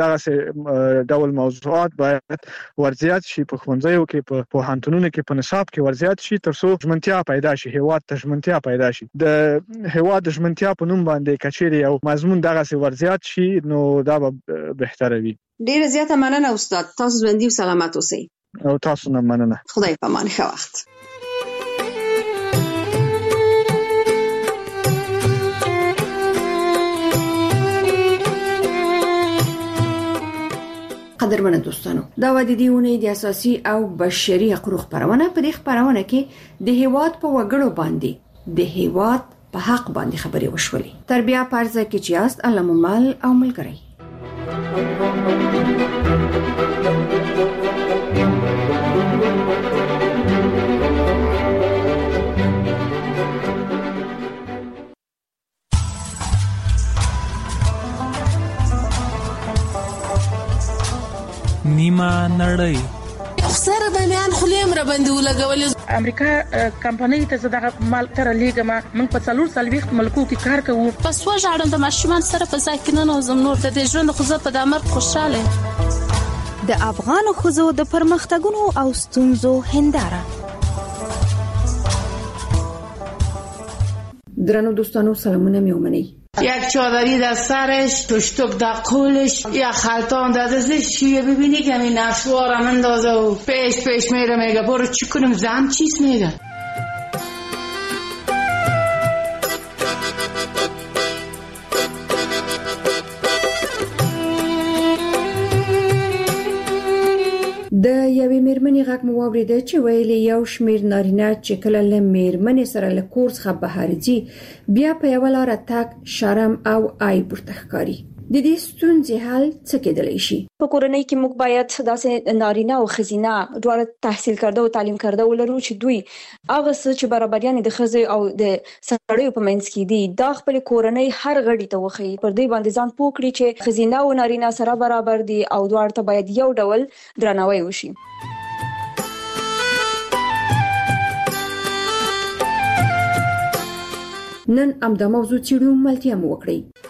Speaker 2: دغه ډول موضوعات باید ورزیات شي په ښوونځیو کې په پوهنتونونو کې په نصاب کې ورزیات شي ترڅو ژمنتیا پیدا شي هیواد ته ژمنتیا پیدا شي. د هیواد د ژمنتیا په نوم باندې کچېري او مضمون دغه ورزیات شي نو دا به بهتره وي.
Speaker 20: ډیره زیاته مننه استاد تاسو ژوندۍ او سلامت اوسئ.
Speaker 2: او تاسو نه مننه.
Speaker 20: خدای په امان ښه وخت. قدرمنو دوستانو دا و د دې ونې د اساسي او بشري حقوقو خبرونه په دې خبرونه کې د هیواد په وګړو باندې د هیواد په حق باندې خبرې وشولې. تربیه پرځه کې چې است علم مال او ملګری
Speaker 5: نیمه نړۍ
Speaker 22: سره د میان خلیم را باندې ولګول
Speaker 23: امریکا کمپنۍ ته زداغه مال تر لیګما من په 440 ملکو کې کار کوو.
Speaker 22: پس وژاړم د ماشومان سره په ځای کې نه نوزم نور د دې ژوند خو زه په دامر خوشاله.
Speaker 24: د افغان خوځو د پرمختګونو او ستونزو هنداره.
Speaker 20: درنو دوستانو سلامونه میومنی.
Speaker 22: یک چادری در سرش پشتک در قولش یک خلطان در دستش چیه ببینی که این نشوارم اندازه و پیش میره میگه برو چی کنم زن چیز میگه.
Speaker 20: د یوې میرمنې غږ مو واورېده چې ویلي یو شمیر نارینه چې کله له میرمنې سره له کور څخه بهر ځي بیا په یوه لاره تګ شرم او عیب ورته ښکاري. د دې ستونزې حل څه کېدلی شي؟
Speaker 25: په کورنۍ کې موږ باید داسې نارینه او ښځینه دواړه تحصیل کرده او تعلیم کرده ولرو چې دوی هغه څه چې برابریانې د ښځې او د سړیو په منځ کې دي دا خپل کورنۍ هر غړي ته وښیي پر دې باندې ځان پوه کړي چې ښځینه او نارینه سره برابر دي او دواړه ته باید یو ډول درناوی وشي.
Speaker 20: نن امدا موضوع چیرو ملتیا مو وکړي.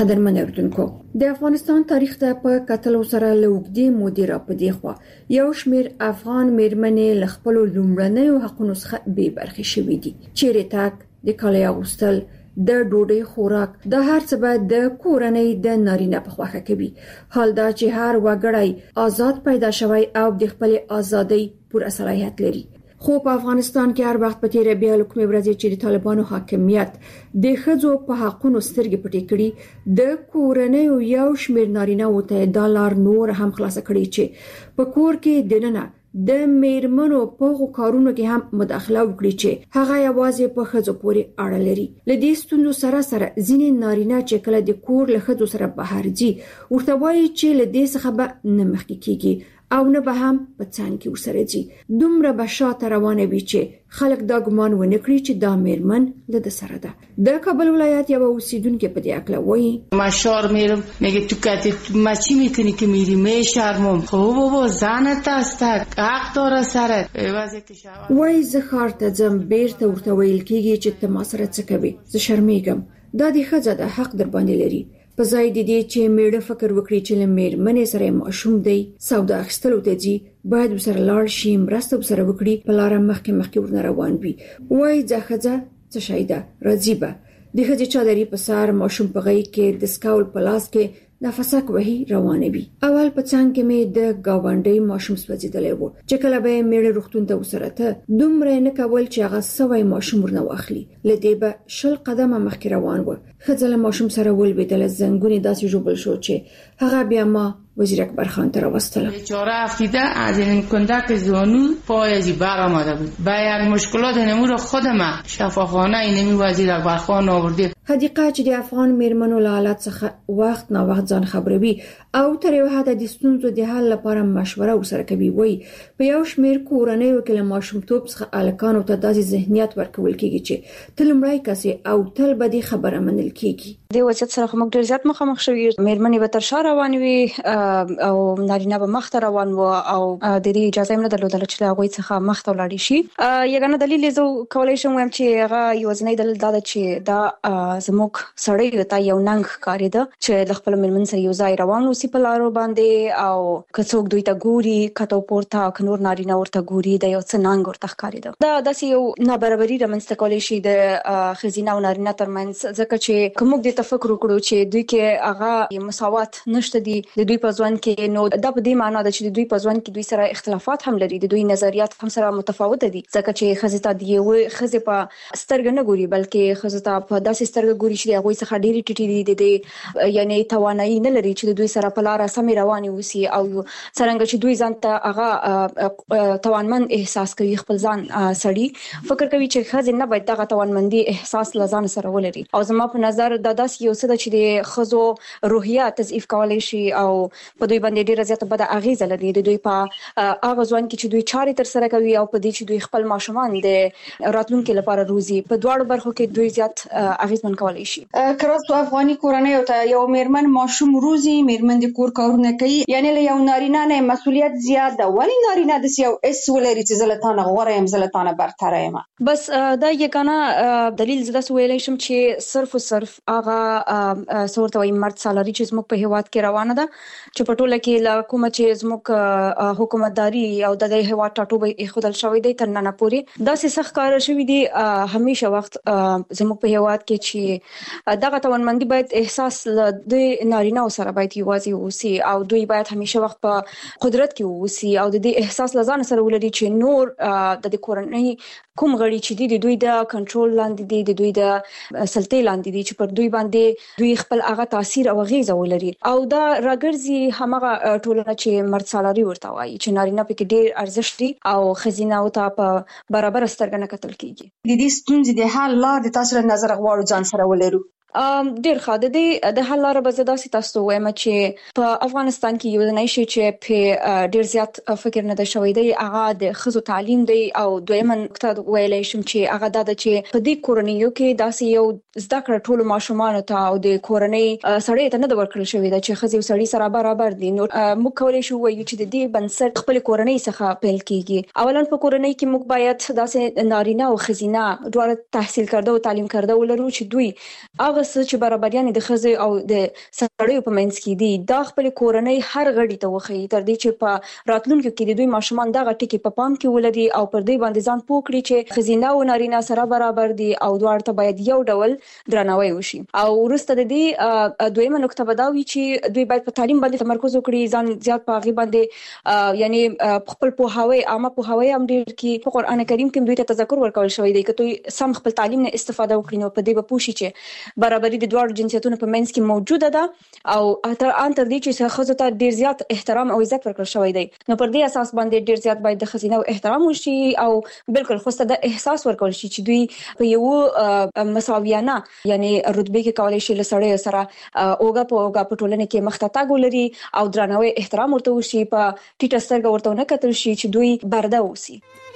Speaker 20: قدرمن اوردونکو د افغانستان تاریخ ته په کتلو سره لوګدي مدیر په دی خو یو شمیر افغان میرمنې لخپل لومړنیو حقوقو څخه بې برخې شوې دي. چیرې تاک د کالي اغوستل د ډوډۍ خوراک د هر څه به د کورنۍ د نارینه په خواخه کوي. حال دا چې هر وګړی آزاد پیدا شوی او د خپل ازادۍ پوره صلاحیت لري. خو په افغانستان کې هر وخت په تیر بیا لکمې ورځې چې د طالبانو حاکمیت د ښځو په حقونو سترګې پټې کړي د کورنۍ یو شمیر نارینه وته ډالر نور هم خلاص کړي چې په کور کې دننه د میرمنو په کارونو کې هم مداخله وکړي چې هغه یوازې په ښځو پورې اړه لري. لدې ستونزو سره ځینې نارینه چې کله د کور له ښځو سره بهر ځي ورته وایي چې لدې څخه به نه مخکې کیږي او نه به هم په څنګ کې ورسره ځي. دومره به شاته روانه وي چې خلک دا ګمان ونه کړي چې دا میرمن له سره ده. د کابل ولایت یو اوسیدونکو په دې اړه وایي
Speaker 22: ما شور میرم میگه تو کتی ما چی میکنی که میری می شرمم خب بابا زنت است حق داره سرت
Speaker 20: وای زه خار ته ځم بیرته ورته ویل کیږي چې ته ما سره څه کوي زه شرمېږم. دا د ښځه د حق در باندې لري په ځای د دې چې میړه فکر وکړي چې لمرمنې سره ماشوم دی سودا اخیستلو ته ځي باید وسره لاړ شي مرسته وسره وکړي په لار مخکې ورنه روان وي. وای ځخه څه شي ده راځي به د ښځې چادرې په سر ماشوم په غي کې د سکاول په لاس کې نفسک وهي روانه وي. اول په څنګ کې مې د گاونډي ماشوم سوځیدلې وو چې کله به میړه روغتون ته وسره ته دومره نه کول چې هغه سوي ماشوم ورنه واخلي لدې به شل قدمه مخکې روان و. خځله ماشوم سره ولویدل زنګونی داسې جوړ شو چې هغه بیا ما وزیر اکبر خان تر واستله.
Speaker 22: چهاره هفته از این کندک زانو پایزی برآمده بود. با یک مشکلات نمور خودم شفاخانه اینمی وزیر اکبر خان آورده.
Speaker 20: حدیقه چې د افغان میرمنو له حالت څخه وخت نه وخت ځان خبروي او تر یو حد د ستونزو د حل لپاره مشوره ورسره کوي. وای په یو شمیر کورنۍ کې له ماشومتوب څخه الکانو ته داسې ذهنیت ورکول کیږي چې تل مړای کسي او تل به د خبره منل کیږي.
Speaker 25: د وضعیت سره موږ ډیر زیات مخامخ شوي میرمنې به تر شا روان وي او نارینه به مخ ته روان و او د دې اجازه نه درلودل چې هغه څخه مخ ته ولاړ شي. یګانه دلیل زه کولای شم وایم چې هغه یو ځنې دلیل دا چې دا زموږ سړی ته یو ننګ ښکاري ده چې خپل میرمن سره یو ځای روان اوسي په لارو باندې او کڅوګ دوی ته ګوري کته پورته کنور نارینه ورته ګوري د یو څه ننګ ورته ښکاري ده. دا داسې یو نابرابري رامنځته کولی شي د ښځینه او نارینه ترمنځ ځکه چې کوم د تفکر وکړو چې دوی کې هغه مساوات نشته دي د دوی په ځوان کې نو دا په دې معنی ده چې دوی په ځوان کې دوی سره اختلافات هم لري د دوی نظریات هم سره متفاوت دي ځکه چې ښځې ته دی یو ښځې په سترګ نه ګوري بلکې ښځې ته په داسې سترګ ګوري چې هغه څخه ډېری ټیټي دي د یعنی توانایي نه لري چې دوی سره په لار سم رواني وسی او څنګه چې دوی ځان ته هغه توانمن احساس کوي خپل ځان سړی فکر کوي چې ښځې نه باید دغه توانمندي احساس لزان سره ولري او زما په نظر دا داسې یو څه ده چې د ښځو روحیه تضعیف کولای شي او په دوی باندې ډیره زیاته بد اغیزه لري د دوی په هغه ځوان کې چې دوی چاري تر سره کوي او په دې چې دوی خپل ماشومان د راتلونکو لپاره روزي په دواړو برخو کې دوی زیات اغیزمن کولای شي.
Speaker 4: کراستو افغاني کورنۍ ته یو میرمن ماشوم روزي میرمن د کور کارونه کوي یعنی له یو نارینه نه مسؤلیت زیات ده ولی نارینه د یو اس ولري چې زلتانه غوړه يم زلتانه برتره یم.
Speaker 25: بس دا یګانه دلیل زده سویلای شم چې صرف او صرف هغه صورت وای مرد سالاري چې زموږ په هیواد کې روانه ده چې په ټوله کې له کومه چې زموږ حکومتداري او د هیواد ټاټوبه خودل شوی دی تر نن پورې دا سخت کار شوی دی همیشه وخت زموږ په هیواد کې چې دغه توانمندي باید احساس د نارینه سره باید یوازې وسی او دوی باید همیشه وخت په قدرت کې وسی او د دې احساس لزان سره ولري چې نور د کورنۍ کوم غړي چې د دوی د کنټرول لاندې دي د دوی د سلطې لاندې دي چې پر دوی باندې دوی خپل هغه تاثیر او غیزه ولري او دا راګرځي همغه ټولنه چې مرد سالاري ورته وایي چې نارینه پکې ډېر ارزښت دي او ښځینه او ته په برابر سترګه نه کتل کیږي.
Speaker 4: د دې ستونزې د حل لار د تاسو نظر غواړو ځان سره ولرو.
Speaker 25: ډیر ښه د حل لاره به زه داسې تاسو وایم چې په افغانستان کې یو ځای شي چې په ډیر زیات فکر نه ده شوی دی هغه د ښځو تعلیم دی او دویمه نقطه ویلای شم چې هغه دا ده چې په دې کورنیو کې داسې یو زده کړه ټول ماشومان ته او د کورنۍ سړی ته نه ورکړل شوی دی چې ښځې او سړي سره برابر دي. نو موږ کولای شو وایو چې د دې بنسټ خپل کورنۍ څخه پیل کیږي. اولا په کورنۍ کې موږ باید داسې نارینه او ښځینه دواړه تحصیل کرده او تعلیم کرده ولرو چې دوی هغه هغه څه چې برابریان د خزې او د سړیو په منځ کې دي دا خپل کورنۍ هر غړي ته وخی تر دې چې په راتلونکو کې د دوی ماشومان دغه ټکی په پام کې ولري او پر دې باندې ځان پوه کړي چې خزینه او نارینه سره برابر دي او دواړه ته باید یو ډول درناوی وشي. او وروسته د دې دویمه نقطه بداوي چې دوی باید په تعلیم باندې تمرکز وکړي، ځان زیات په غي باندې یعنی خپل پوهاوی عامه پوهاوی هم ډیر کې په قران کریم کې دوی ته تذکر ورکول شوی دی چې دوی سم خپل تعلیم نه استفاده وکړي نو په دې به پوښي چې برابرۍ د دوه جنسیتونو په منځ کې موجوده ده او تر دې چې خزو ته ډیر زیات احترام او عزت ورکړل شوی دی نو پر دې اساس باندې ډیر زیات باید د خزینه او احترام وشي او بالکل خوسته د احساس ورکول شي چې دوی په یو مساویانه یعنی رتبه کې کولای شي لسړی سره اوګه په اوګه په ټولنه کې مخته تاګ ولري او درناوی احترام ورته وشي په ټیټه سترګه ورته نه کتل شي چې دوی برده وسی.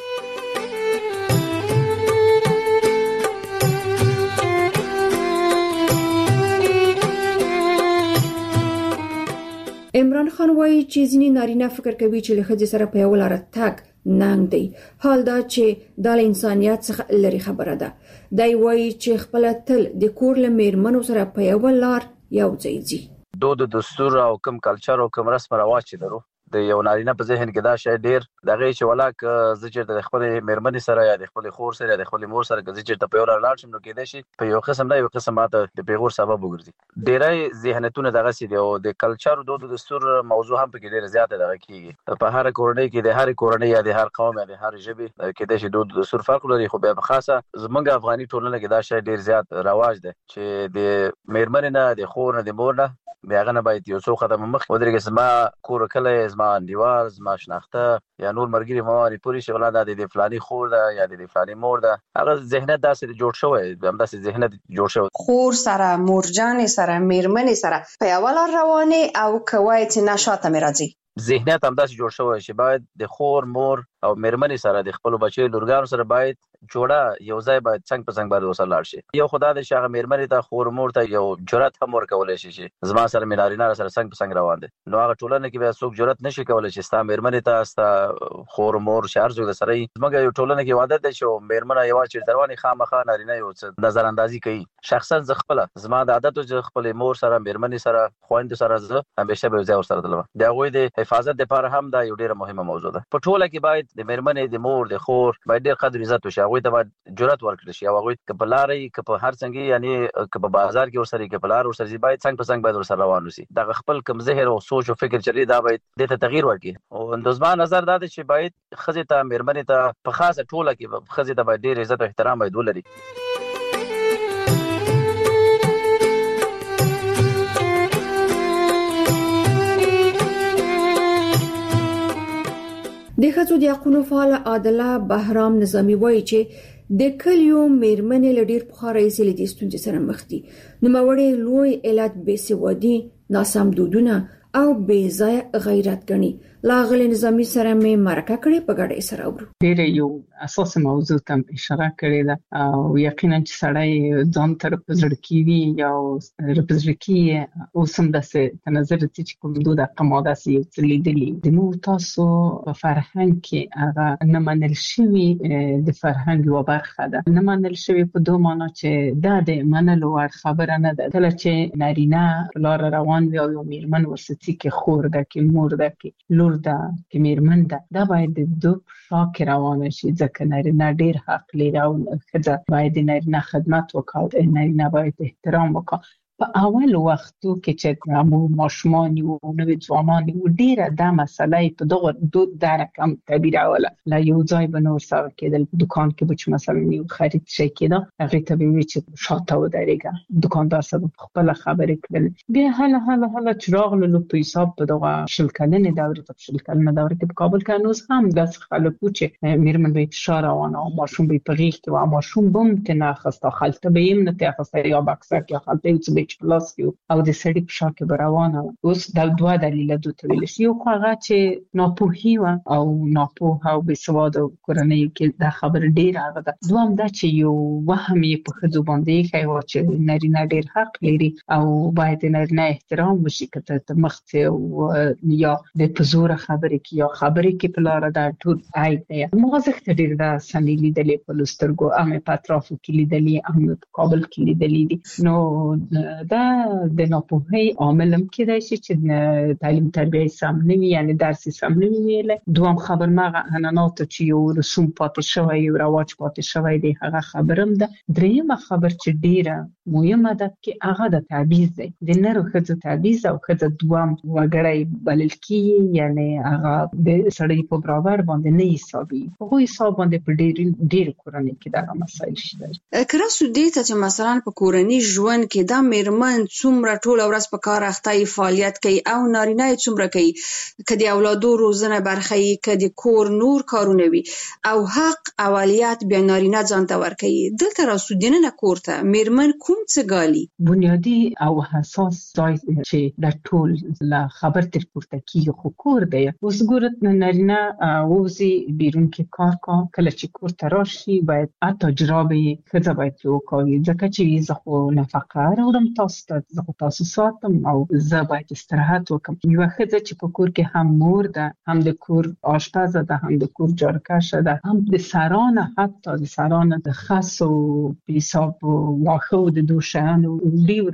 Speaker 20: عمران خان وایي چې ځینې نارینه فکر کوي چې له ښځې سره په یو لار تګ ننګ دی، حال دا چې د انسانیت څخه لري خبره ده. دی وایي چې خپل تل د کور له میرمنو سره په یو لار یو ځای ځي.
Speaker 5: د دستور او کوم کلچر او کوم رسم رواج چې درو د یو نارینه په ذهن کې دا شی ډیر دغه چې ولاک زجر د خپل میرمنې سره یا د خپل خور سره یا د خپل مور سره چې زجر ته په یو لاړ شم نو کې د شي په یو قسم نه یو قسم ماته د پیغور سبب وګرځي. ډیرای ذهنیتونه دغه سي دی او د کلچر او د دستور موضوع هم په کې ډیر زیات دغه کیږي. په هر کورنۍ کې د هر کورنۍ یا د هر قوم یا د هر ژبې کې د شي د دستور فرق لري، خو په خاصه زمونږ افغاني ټولنه کې دا شی ډیر زیات رواج دی چې د میرمنې نه د خور نه د مور نه بیاغه نه باید یو څو قدم مخ ودرېږي. زما کور کله زما دیوال زما شناخته یا نور مرګري مواري پوری شغله د فلاني خور ده یا د فلاني مور ده، هغه ذهنیت داسې جوړ شوی هم داسې ذهنیت جوړ شوی.
Speaker 4: خور سره مورجان سره میرمنې سره په یو لار روانه او کوي چې نشاته مرضی
Speaker 5: ذهنیت هم داسې جوړ شوی چې باید د خور مور او میرمنې سره د خپل بچي لورګانو سره باید جوړه یو ځای باید څنګه په څنګه باید وسره لاړ شي. یو خدای د شاغه میرمنې ته خور مور ته یو جرأت هم ورکولای شي چې زما سره مینارینه سره څنګه په څنګه روان دي، نو هغه ټولنه کې به څوک جرأت نشي کولای چې ستا میرمنې ته ستا خور مور شهر زوګ سره زموږ یو ټولنه کې عادت ده چې میرمنه یو چې درواني خامخا نارینه یو څه نظر اندازي کوي. شخصا ز خپل زما د عادت چې خپل مور سره میرمنې سره خويند سره زه همیشه به ځای ورسره دلم دا غوي د حفاظت لپاره هم دا یو ډیره مهمه موضوع ده. په ټوله کې باید د میرمنې د مور د خور باید ډیر قدر عزت وشي، هغه ته باید جرأت ورکړي شي او هغه کپلاري کپ هر څنګه یعنی کپ بازار کې ورسره کپلار ورسره باید څنګه په څنګه باید ورسره روان وسی. دا خپل کم ذهن او سوچ او فکر چلی دا باید د ته تغییر ورکړي او د ځما نظر دا چې باید خزه ته میرمنې ته په خاصه ټوله کې خزه ته باید ډیر عزت او احترام باید ولري.
Speaker 20: د ښځو د حقوقو فعال عادله بهرام نظامی وایي چې د کلیو میرمنې له ډیر پخوا راهیسې له دې ستونزې سره مخ دي. نوموړی لوی علت بېسوادي، ناسم دودونه او بې ځایه غیرت ګڼي. لاغلي نظامی سره مې مرکه کړې په ګډه سره ورو.
Speaker 8: ډېر یو اساسي موضوع ته اشاره کړې ده او یقینا چې سړی ځان تر پزړکی وي یا پزړکی او سم داسې تنظر چې کوم دوه قماده سي لیدلی د مو تاسو په فرهنګ کې هغه نه منل شوی د فرهنګ یو برخه ده. نه منل شوی په دوه معنی چې دا د منلو وړ خبره نه ده. کله چې نارینه لار روان وي او میرمن ورستی کې خور ده کې مور ده کې لور ده کې میرمن ده، دا باید د دوه شاک روانه شي ځکه نارینه ډیر حق لري او ښځه باید نارینه خدمت وکړي، نارینه باید احترام وکړي. په اول وختو کې چې مو ماشومان او نوې ځوانان و ډیره دا مسله په دغه رقم تعبیر اوله لا یو ځای بنور سره کېدل. په دکان کې به چې مثلا یو خرید شي کېده هغه ته به چې شاته و درېګه دکاندار سره خپل خبرې کړل. بیا هله چراغ له په حساب په دغه شلکلنې دورې ته شلکلنې دورې کې په کابل کې نوز هم داس خلکو چې میرمن به فشار روانه او ماشوم به په غیږ کې و ماشوم بم ته نه خسته خلته به یې نه ته خسته یا بکسه کې خلته چې چې لاس کې او د سړي په شا کې روانه اوس د دوه دلیل دوه ویل شي. یو هغه چې ناپوهي او ناپوه او بې سواده کورنۍ کې دا خبر ډیر هغه ده. دوم دا چې یو وهم یې په خځو باندې کوي چې نارینه ډیر حق لري او باید نارینه احترام وشي کته ته مخته او یا د پزور خبرې کې یا خبرې کې په لار دا ټول عیب دی. موږ ډیر دا سنې لیدلې په لسترګو امه پاترافو کې لیدلې امه په کابل کې لیدلې دي. نو دا د ناپوهۍ عامل هم کېدای شي چې تعلیم تربیه سم نه وي یعنی درس سم نه ویل. دوم خبر مغه انانات چې یو رسوم پاتې شوی یو رواج پاتې شوی دی هغه خبرم ده. دریمه خبر چې ډیره مهمه ده چې هغه د تعویض دی د نرو خځو تعویض او خځه دوم وګړی بلل کی یعنی هغه د سړی په برابر باندې نه حسابي هغه حساب باندې په ډیر کورنۍ کې دا مسایل شته.
Speaker 4: کله سو دې ته چې مثلا په کورنۍ ژوند کې دا میرمن څومره ټول ورځ په کار اخته فعالیت کوي او نارینه څومره کوي کدي اولادو روزنه برخه کدي کور نور کارونه وي او حق اولیت بیا نارینه ځان ته ورکوي. دلته راسودینه نه کوړه میرمن کوم څه ګالي
Speaker 8: بنیادی او حساس ځای چې د ټول لا خبر تر پورته کیږي خو کور دی. اوس ګورت نارینه اوسې بیرون کې کار کله چې کور ته راشي باید اته تجربه خځه باید وکړي ځکه چې زه خو نفقه راوړم تاسو ساتم او زه باید استراحت وکم. یو خځه چې په کور کې هم مور ده هم د کور آشپز ده هم د کور جارکشه ده هم د سرانه حتی د سرانه د خس او پیساب او واخه د دوشان او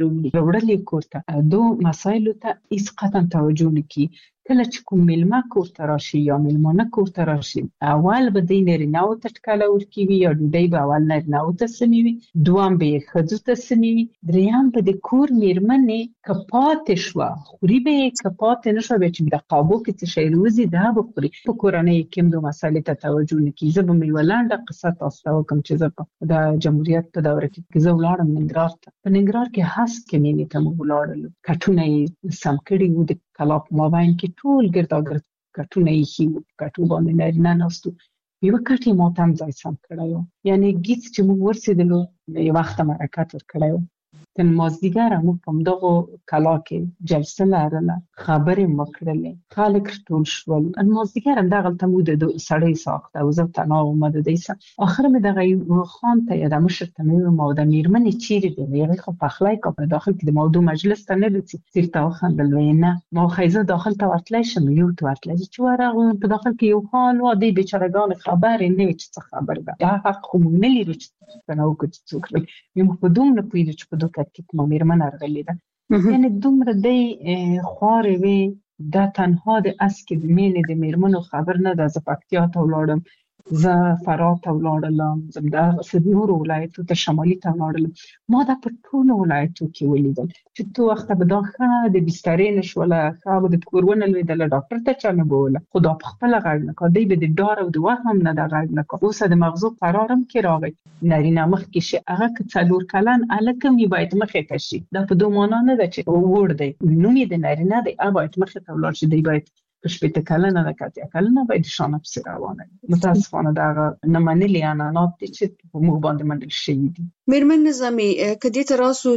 Speaker 8: وړلې کور ته دو مسایلو ته هیڅ قطعا توجه نه کوي. کله چې کوم ملما کور ته راشي یا ملمانه کور ته راشي اول به د نارینه او تټکاله ورکوي یا ډوډۍ به اول نارینه او ته سموي دوام به خځو ته سموي دریم به د کور میرمنې کپات شو خوري به کپات نشو به چې د قابو کې څه شی روزي دا به خوري. په کورنۍ کې د مسالې ته توجه نه کوي. زه به میولانده قصه تاسو کوم چې زه د جمهوریت په دوره کې زه ولاړم ننګرهار ته. په ننګرهار کې هاست کمینټي ته ولاړل کټونه سم کړي و د کلاپ مابین کې ټول ګرځاګرد کټونه یې هیو کټو باندې نارینه ناستو یو کټي ماتم ځای سم کړایو یعنی گیت چې موږ ورسېدلو یو وخت مرکات ور کړایو تن مازدیګر موږ په دغه کلا کې جلسه لرله خبرې مکړلې خلک ټول شول ان مازدیګر هم دغه ته مو د سړی ساخته او زه تنها اومد دیسه اخر مې دغه خان ته د مشر ته مې مو د میرمنې چیرې دی یغه خو پخلای کو په داخل کې د موضوع مجلس ته نه لسی سیرته وخندل وینا ما خیزه داخل ته ورتلای شم یو ته ورتلای چې ورغه په داخل کې یو خان و دی بیچارهګان خبر نه چې خبر ده دا حق خو نه لري چې نو کوڅ څوک یم په دوم نه پوهیږي چې په دوه کې ما میرمن ارغلی ده یعنی دومره دی خوارې وي دا تنها د اسکی د میلې د میرمنو خبر نه ده. زه پکتیا ته ولاړم زه فراه ته ولاړم زه د نورو ولایتو ته شمالي ته ولاړم ما دا په ټولو ولایتو کې ولیدل چې تو وخت به دا ښه د بسترې نشوله ښه به د کورونه لوېدله ډاکټر ته چا نه بوله خو دا په خپله غږ نه کا دی به د ډار او د وهم نه دا غږ نه کا. اوس د مغزو قرارم کې راغی نارینه مخکې شي هغه که 4 کلن الکه مې باید مخې ته شي دا په دوه معنا نه ده چې وړ دی نوم یې د نارینه دی باید مخې ته ولاړ شي دی باید شپته کلنه ده کاتیا کلنه باید شانه پس روانه. متاسفانه دا نه منلي انانات دي چې په موږ باندې منل شوي دي.
Speaker 4: میرمن نظامي کدی تراسو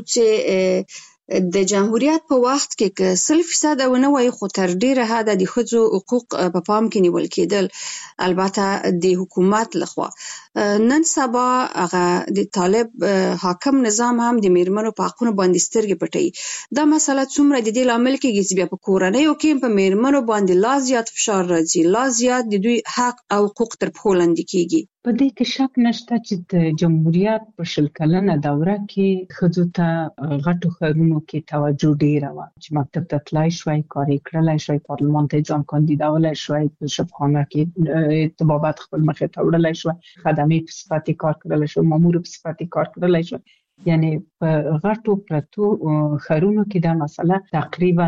Speaker 4: چې د جمهوریت په وخت کې 100% ونه وای خو تر ډیره حد د ښځو حقوق په پام کې نیول کېدل البته د حکومت لخوا. نن سبا هغه د طالب حاکم نظام هم د میرمنو په حقوقو باندې سترګې پټي. دا مسله څومره د دې لامل کېږي چې بیا په کورنۍ او کې په میرمنو باندې لا زیات فشار راځي لا زیات د دوی حق او حقوق تر پښو لاندې کېږي.
Speaker 8: په دې کې شک نشته چې د جمهوریت په 100 کلنه دوره کې ښځو ته غټو ښارونو کې توجه ډیره وه چې مکتب ته تلای شوی کار یې کړلی شوی پارلمان ته ځان کاندیدولی شوی په شفاخانه کې طبابت خپل مخې ته وړلی شوی خدمې په صفت یې کار کړلی شوی مامور په صفت یې کار کړلی شوی یعنی په غټو پرتو ښارونو کې دا مسله تقریبا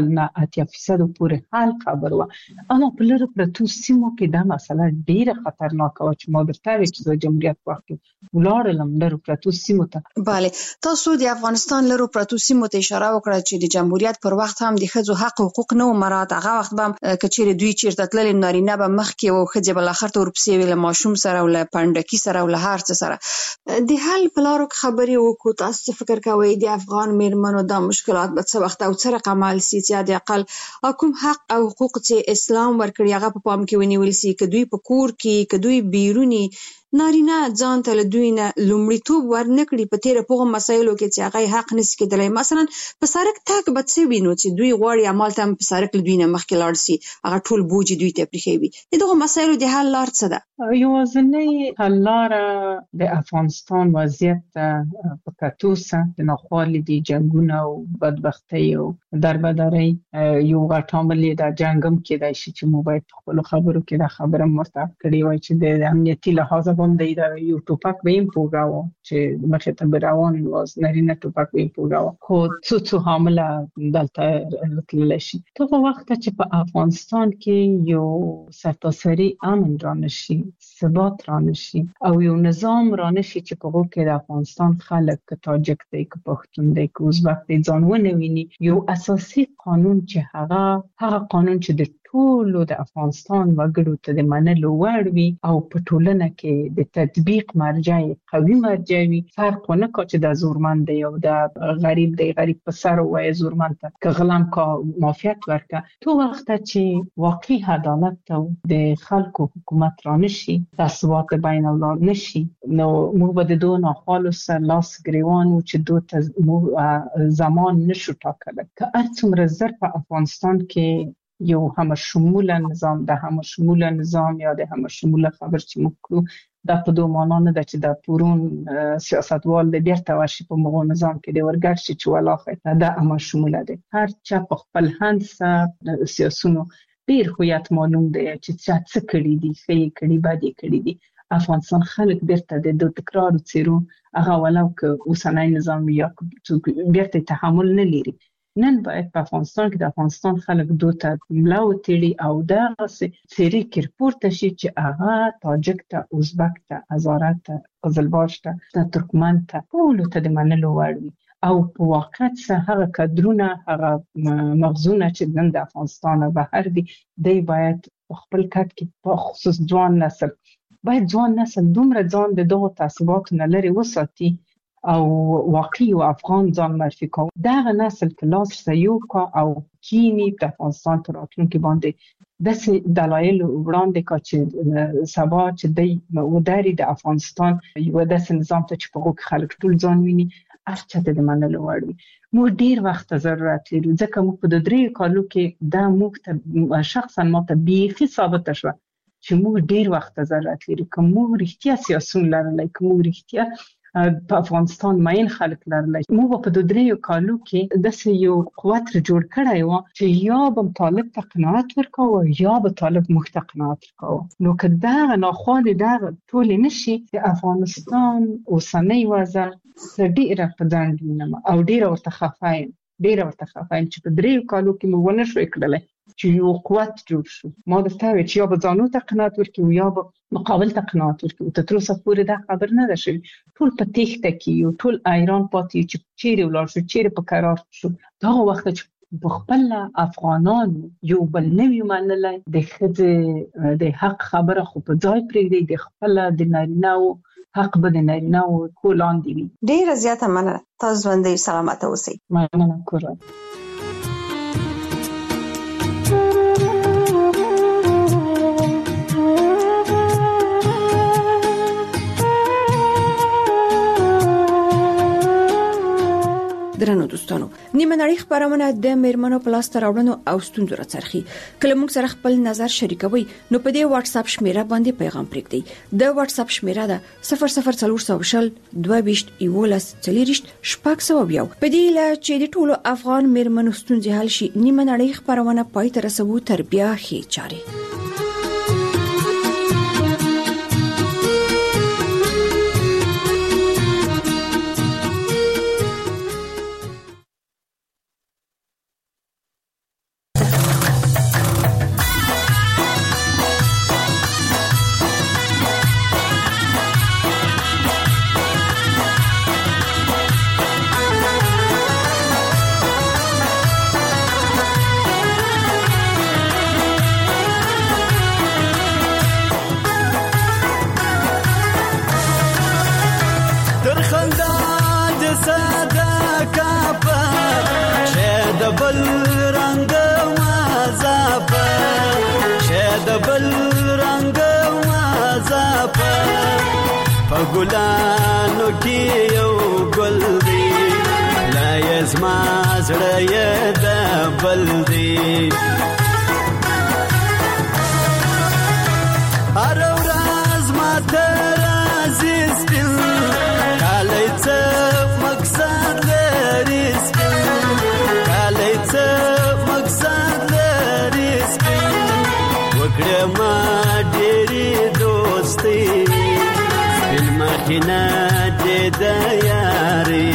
Speaker 8: 80% پورې حل خبر وه اما په لرو پرتو سیمو کې دا مسله ډیره خطرناکه وه چې ما درته ویل چې د جمهوریت په وخت کې ولاړلم لرو پرتو سیمو ته.
Speaker 4: بله تاسو د افغانستان لرو پرتو سیمو ته اشاره وکړه چې د جمهوریت پر وخت هم د ښځو حق او حقوق نه مراعات هغه وخت به کچېرې دوی چیرته تللې نارینه به مخکې او ښځې به لاخر ته ورپسې وي له ماشوم سره او له پنډکي سره او له هر څه سره د حل په لارو کې خبرې خبرې وکړو. تاسو فکر کوئ د افغان میرمنو د مشکلات به څه وخت او څه رقم حل سي چې د اقل کوم حق او حقوق چې اسلام ورکړي هغه په پام کې ونیول سي، که دوی په کور کې که دوی بیرونی نارینه ځان ته له دوی نه لومړیتوب ورنکړي په تېره په هغو مسایلو کې چې هغه یې حق نشي کېدلی. مثلا په سړک تګ به څه وي نو چې دوی غواړي همالته هم په سړک له دوی نه مخکې لاړ سي، هغه ټول بوج یې دوی ته پرېښی وي. د دغو مسایلو د حل لار څه ده؟
Speaker 8: یوازینۍ حل لاره د افغانستان وضعیت په کتو سه د ناخوالې د جنګونه او بدبختۍ او دربدرۍ یو غټ عامل یې دا جنګ هم کېدای شي چې موږ باید په خپلو خبرو کې دا خبره مرتب کړې وای چې د امنیتي لحاظه باندې دا یو ټوپک به یې پوګاوه چې مخې ته به روان واز نارینه ټوپک به یې پوګاوه، خو څو حامله دلته راتللی شي. دغه وخت چې په افغانستان کې یو سرتاسري امن رانشي، ثبات رانشي او یو نظام رانشي چې په هغو کې د افغانستان خلک که تاجک دی که پښتون دی که ازبک دی ځان ونه ویني، یو اساسي قانون چې هغه قانون چې د ټولو د افغانستان وګړو ته د منلو وړ وي او په ټولنه کې د تطبیق مرجع قوي مرجع وي، فرق ونه کا چې د زورمند دی او د غریب دی، غریب په سر وایي زورمند ته که غلام کا معافیت ورکه. تو وخت چې واقعي عدالت او د خلکو حکومت رانشي، ثبات بین اولاد نشي، نو موږ به د دوه ناخوالو سره لاس ګریوان و چې دوه زمان نشو ټاکلی. که هر څومره زر په افغانستان کې یو همه شموله نظام د همه شموله نظام یا د همه شموله خبر چې موږ کړو، دا په دوه معنا نه ده چې د پورون سیاستوال د بیرته ورشي په مغو نظام کې د ورګډ شي چې ولاخه دا همه شموله ده. هر چا په خپل هند سره سیاسونو ډیر خویات معلوم دی چې څه کړي دي، ښه یې کړي بد یې کړي دي. افغانستان خلک بیرته د تکرار څیرو هغه ولو که اوسنی نظام یا بیرته تحمل نه لري. نن باید په افغانستان کې د افغانستان خلک دوه ته ملا وتړي او دغه څیرې کې پورته شي چې هغه تاجک ته، ازبک ته، هزاره ته، قزلباش ته، ترکمن ته ټولو ته د منلو وړ وي. او په واقعیت سره هغه کادرونه، هغه مغزونه چې نن د افغانستان بهر دي، دی باید خپل کټ کې په خصوص ځوان نسل دومره ځان د دغو تعصباتو نه لرې وساتي او واقعي او افغان ځان معرفي کوي. دغه نسل که لاس سیو کا او کینی په افغانستان تر راتلونکي باندې داسې دلایل وړاندې کا چې سبا چې دی وداري د افغانستان یو داسې نظام ته چې په هغو کې خلک ټول ځان ویني، هر چا ته د منلو وړ وي. موږ ډیر وخت ضرورت لرو ځکه موږ په 3 کالو کې دا موږ ته شخصا ماته بیخي ثابته شوه چې موږ ډیر وخت ضرورت لرو که موږ رښتیا سیاسون لرلی، که موږ رښتیا په افغانستان ماین خلک لرلی. موږ په 3 کالو کې داسې یو قوت جوړ کړی و چې یا به طالب ته قناعت ورکاوه یا به طالب موږ ته قناعت ورکاوه. نو که دغه ناخوالې دغه ټولې نشي، د افغانستان اوسنۍ وضع ډېره په ځنډ وینم او ډېره ورته خفه یم چې په 3 کالو کې موږ ونه شوی کړلی چې یو قوت جوړ شو. ما درته ویل چې یا به ځانو ته قناعت ورکړو یا به مقابل ته قناعت ورکړو. تر اوسه پورې دا خبر نه ده شوې. ټول په تېښته کې یو، ټول ایران پاتې چې چیرې ولاړ شو، چیرې په قرار شو. دغه وخت چې په خپل افغانانو یو بل نوی منلی، د ښځې د حق خبره خو په ځای پرېږدي، د خپل د نارینه‌و حق به د نارینه‌و کولاندې وي.
Speaker 4: ډېره زیاته مننه. تاسو ژوندۍ سلامته اوسئ.
Speaker 8: مننه کورا.
Speaker 20: درنو دوستانو، نیمه نړۍ خبرونه د میرمنو په لاس راوړنو او ستونزو راڅرخي. کله موږ سره خپل نظر شریکوي نو په دې واتس اپ شمیره باندې پیغام پرېږدئ. د واتس اپ شمیره ده 00420 22 11 4 په دې لا چې د ټولو افغان میرمنو ستونزې حل شي. نیمه نړۍ خبرونه پای ته رسوو تر بیا ښې چارې.
Speaker 9: ګلانو کې یو ګل دی لا یزما زړه یې د بل دی هر ورځ ماته راځي سپین کالی څه مقصد لري سپین کالی څه مقصد لري سپین وکړه ما ډېرې دوستي سپین مخینه دې د یاري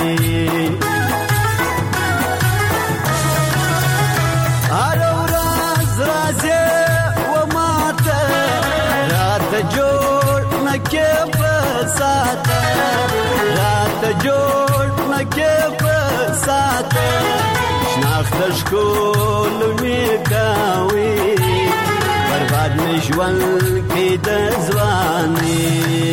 Speaker 9: هر ورځ راځي جوړ نکې پساته رات جوړ نکې پساته شناخت شکول می کاوي برباد می ژوند کې د ځواني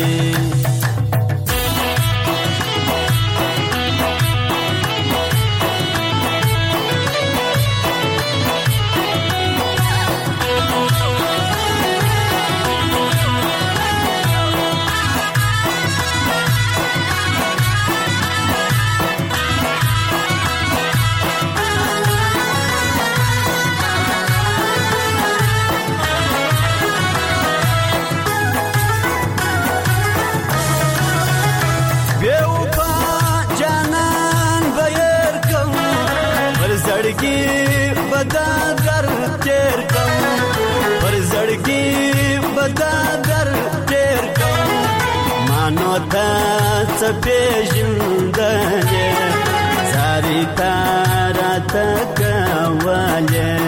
Speaker 9: بدا در تیر کم پر زړګي بدا در تیر کم مانو تا څه پیژندلې ساری تارا تکواله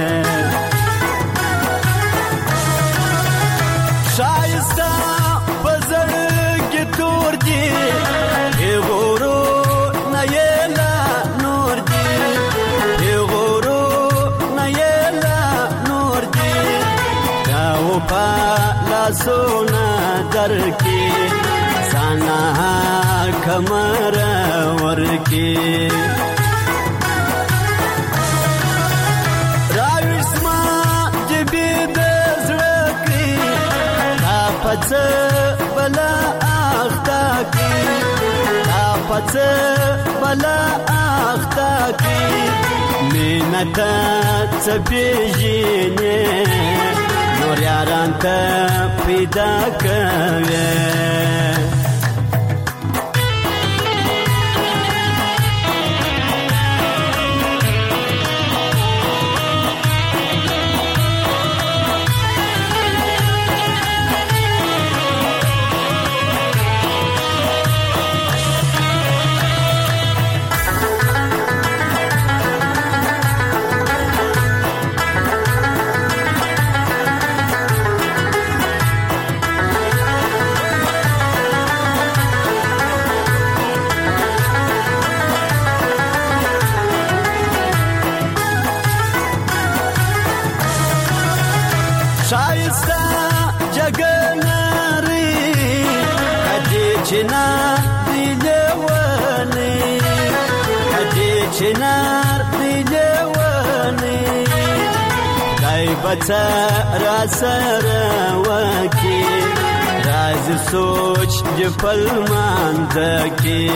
Speaker 9: شایسته په زړګي تور دي غورو نه یلا نور دي پالا سونا در کی سانا کمر ور کی راوسما جبی د زړکی تا پڅ بلا اختا کی تا پڅ بلا اختا کی مینتا څپېژنې نور یاران ته پیدا کوي شایسته جګناري کدي چنار دی لونی کدي چنار دی لونی دای بچا را سره وکی راز سوچ جپل ماندکی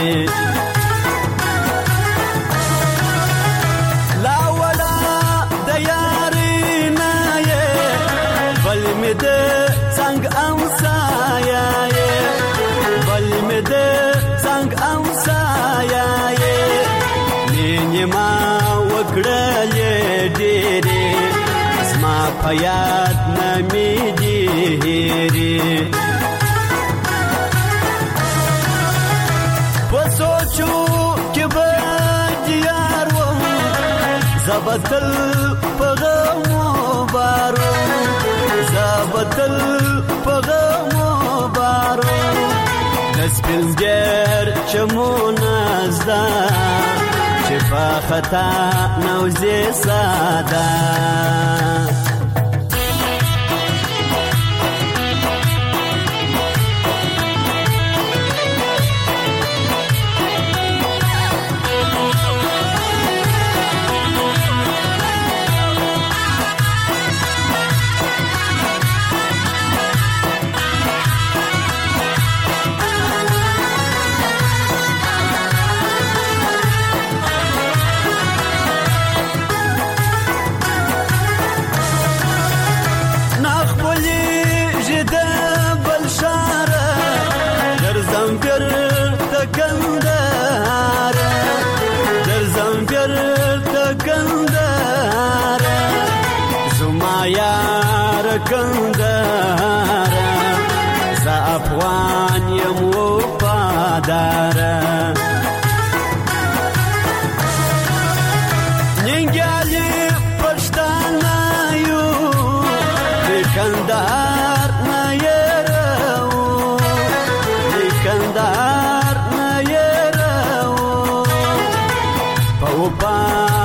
Speaker 9: د څنګه امسایا بل مې د څنګه امسایا نیمه وکړلې ډېرې زما په یاد نه مې ډېرې په سوچو کې به دیار وم زبتل په غمو بارو زبتل په غمو بارو دسپلګر چمونه زدا چې په خطا نوځي ساده او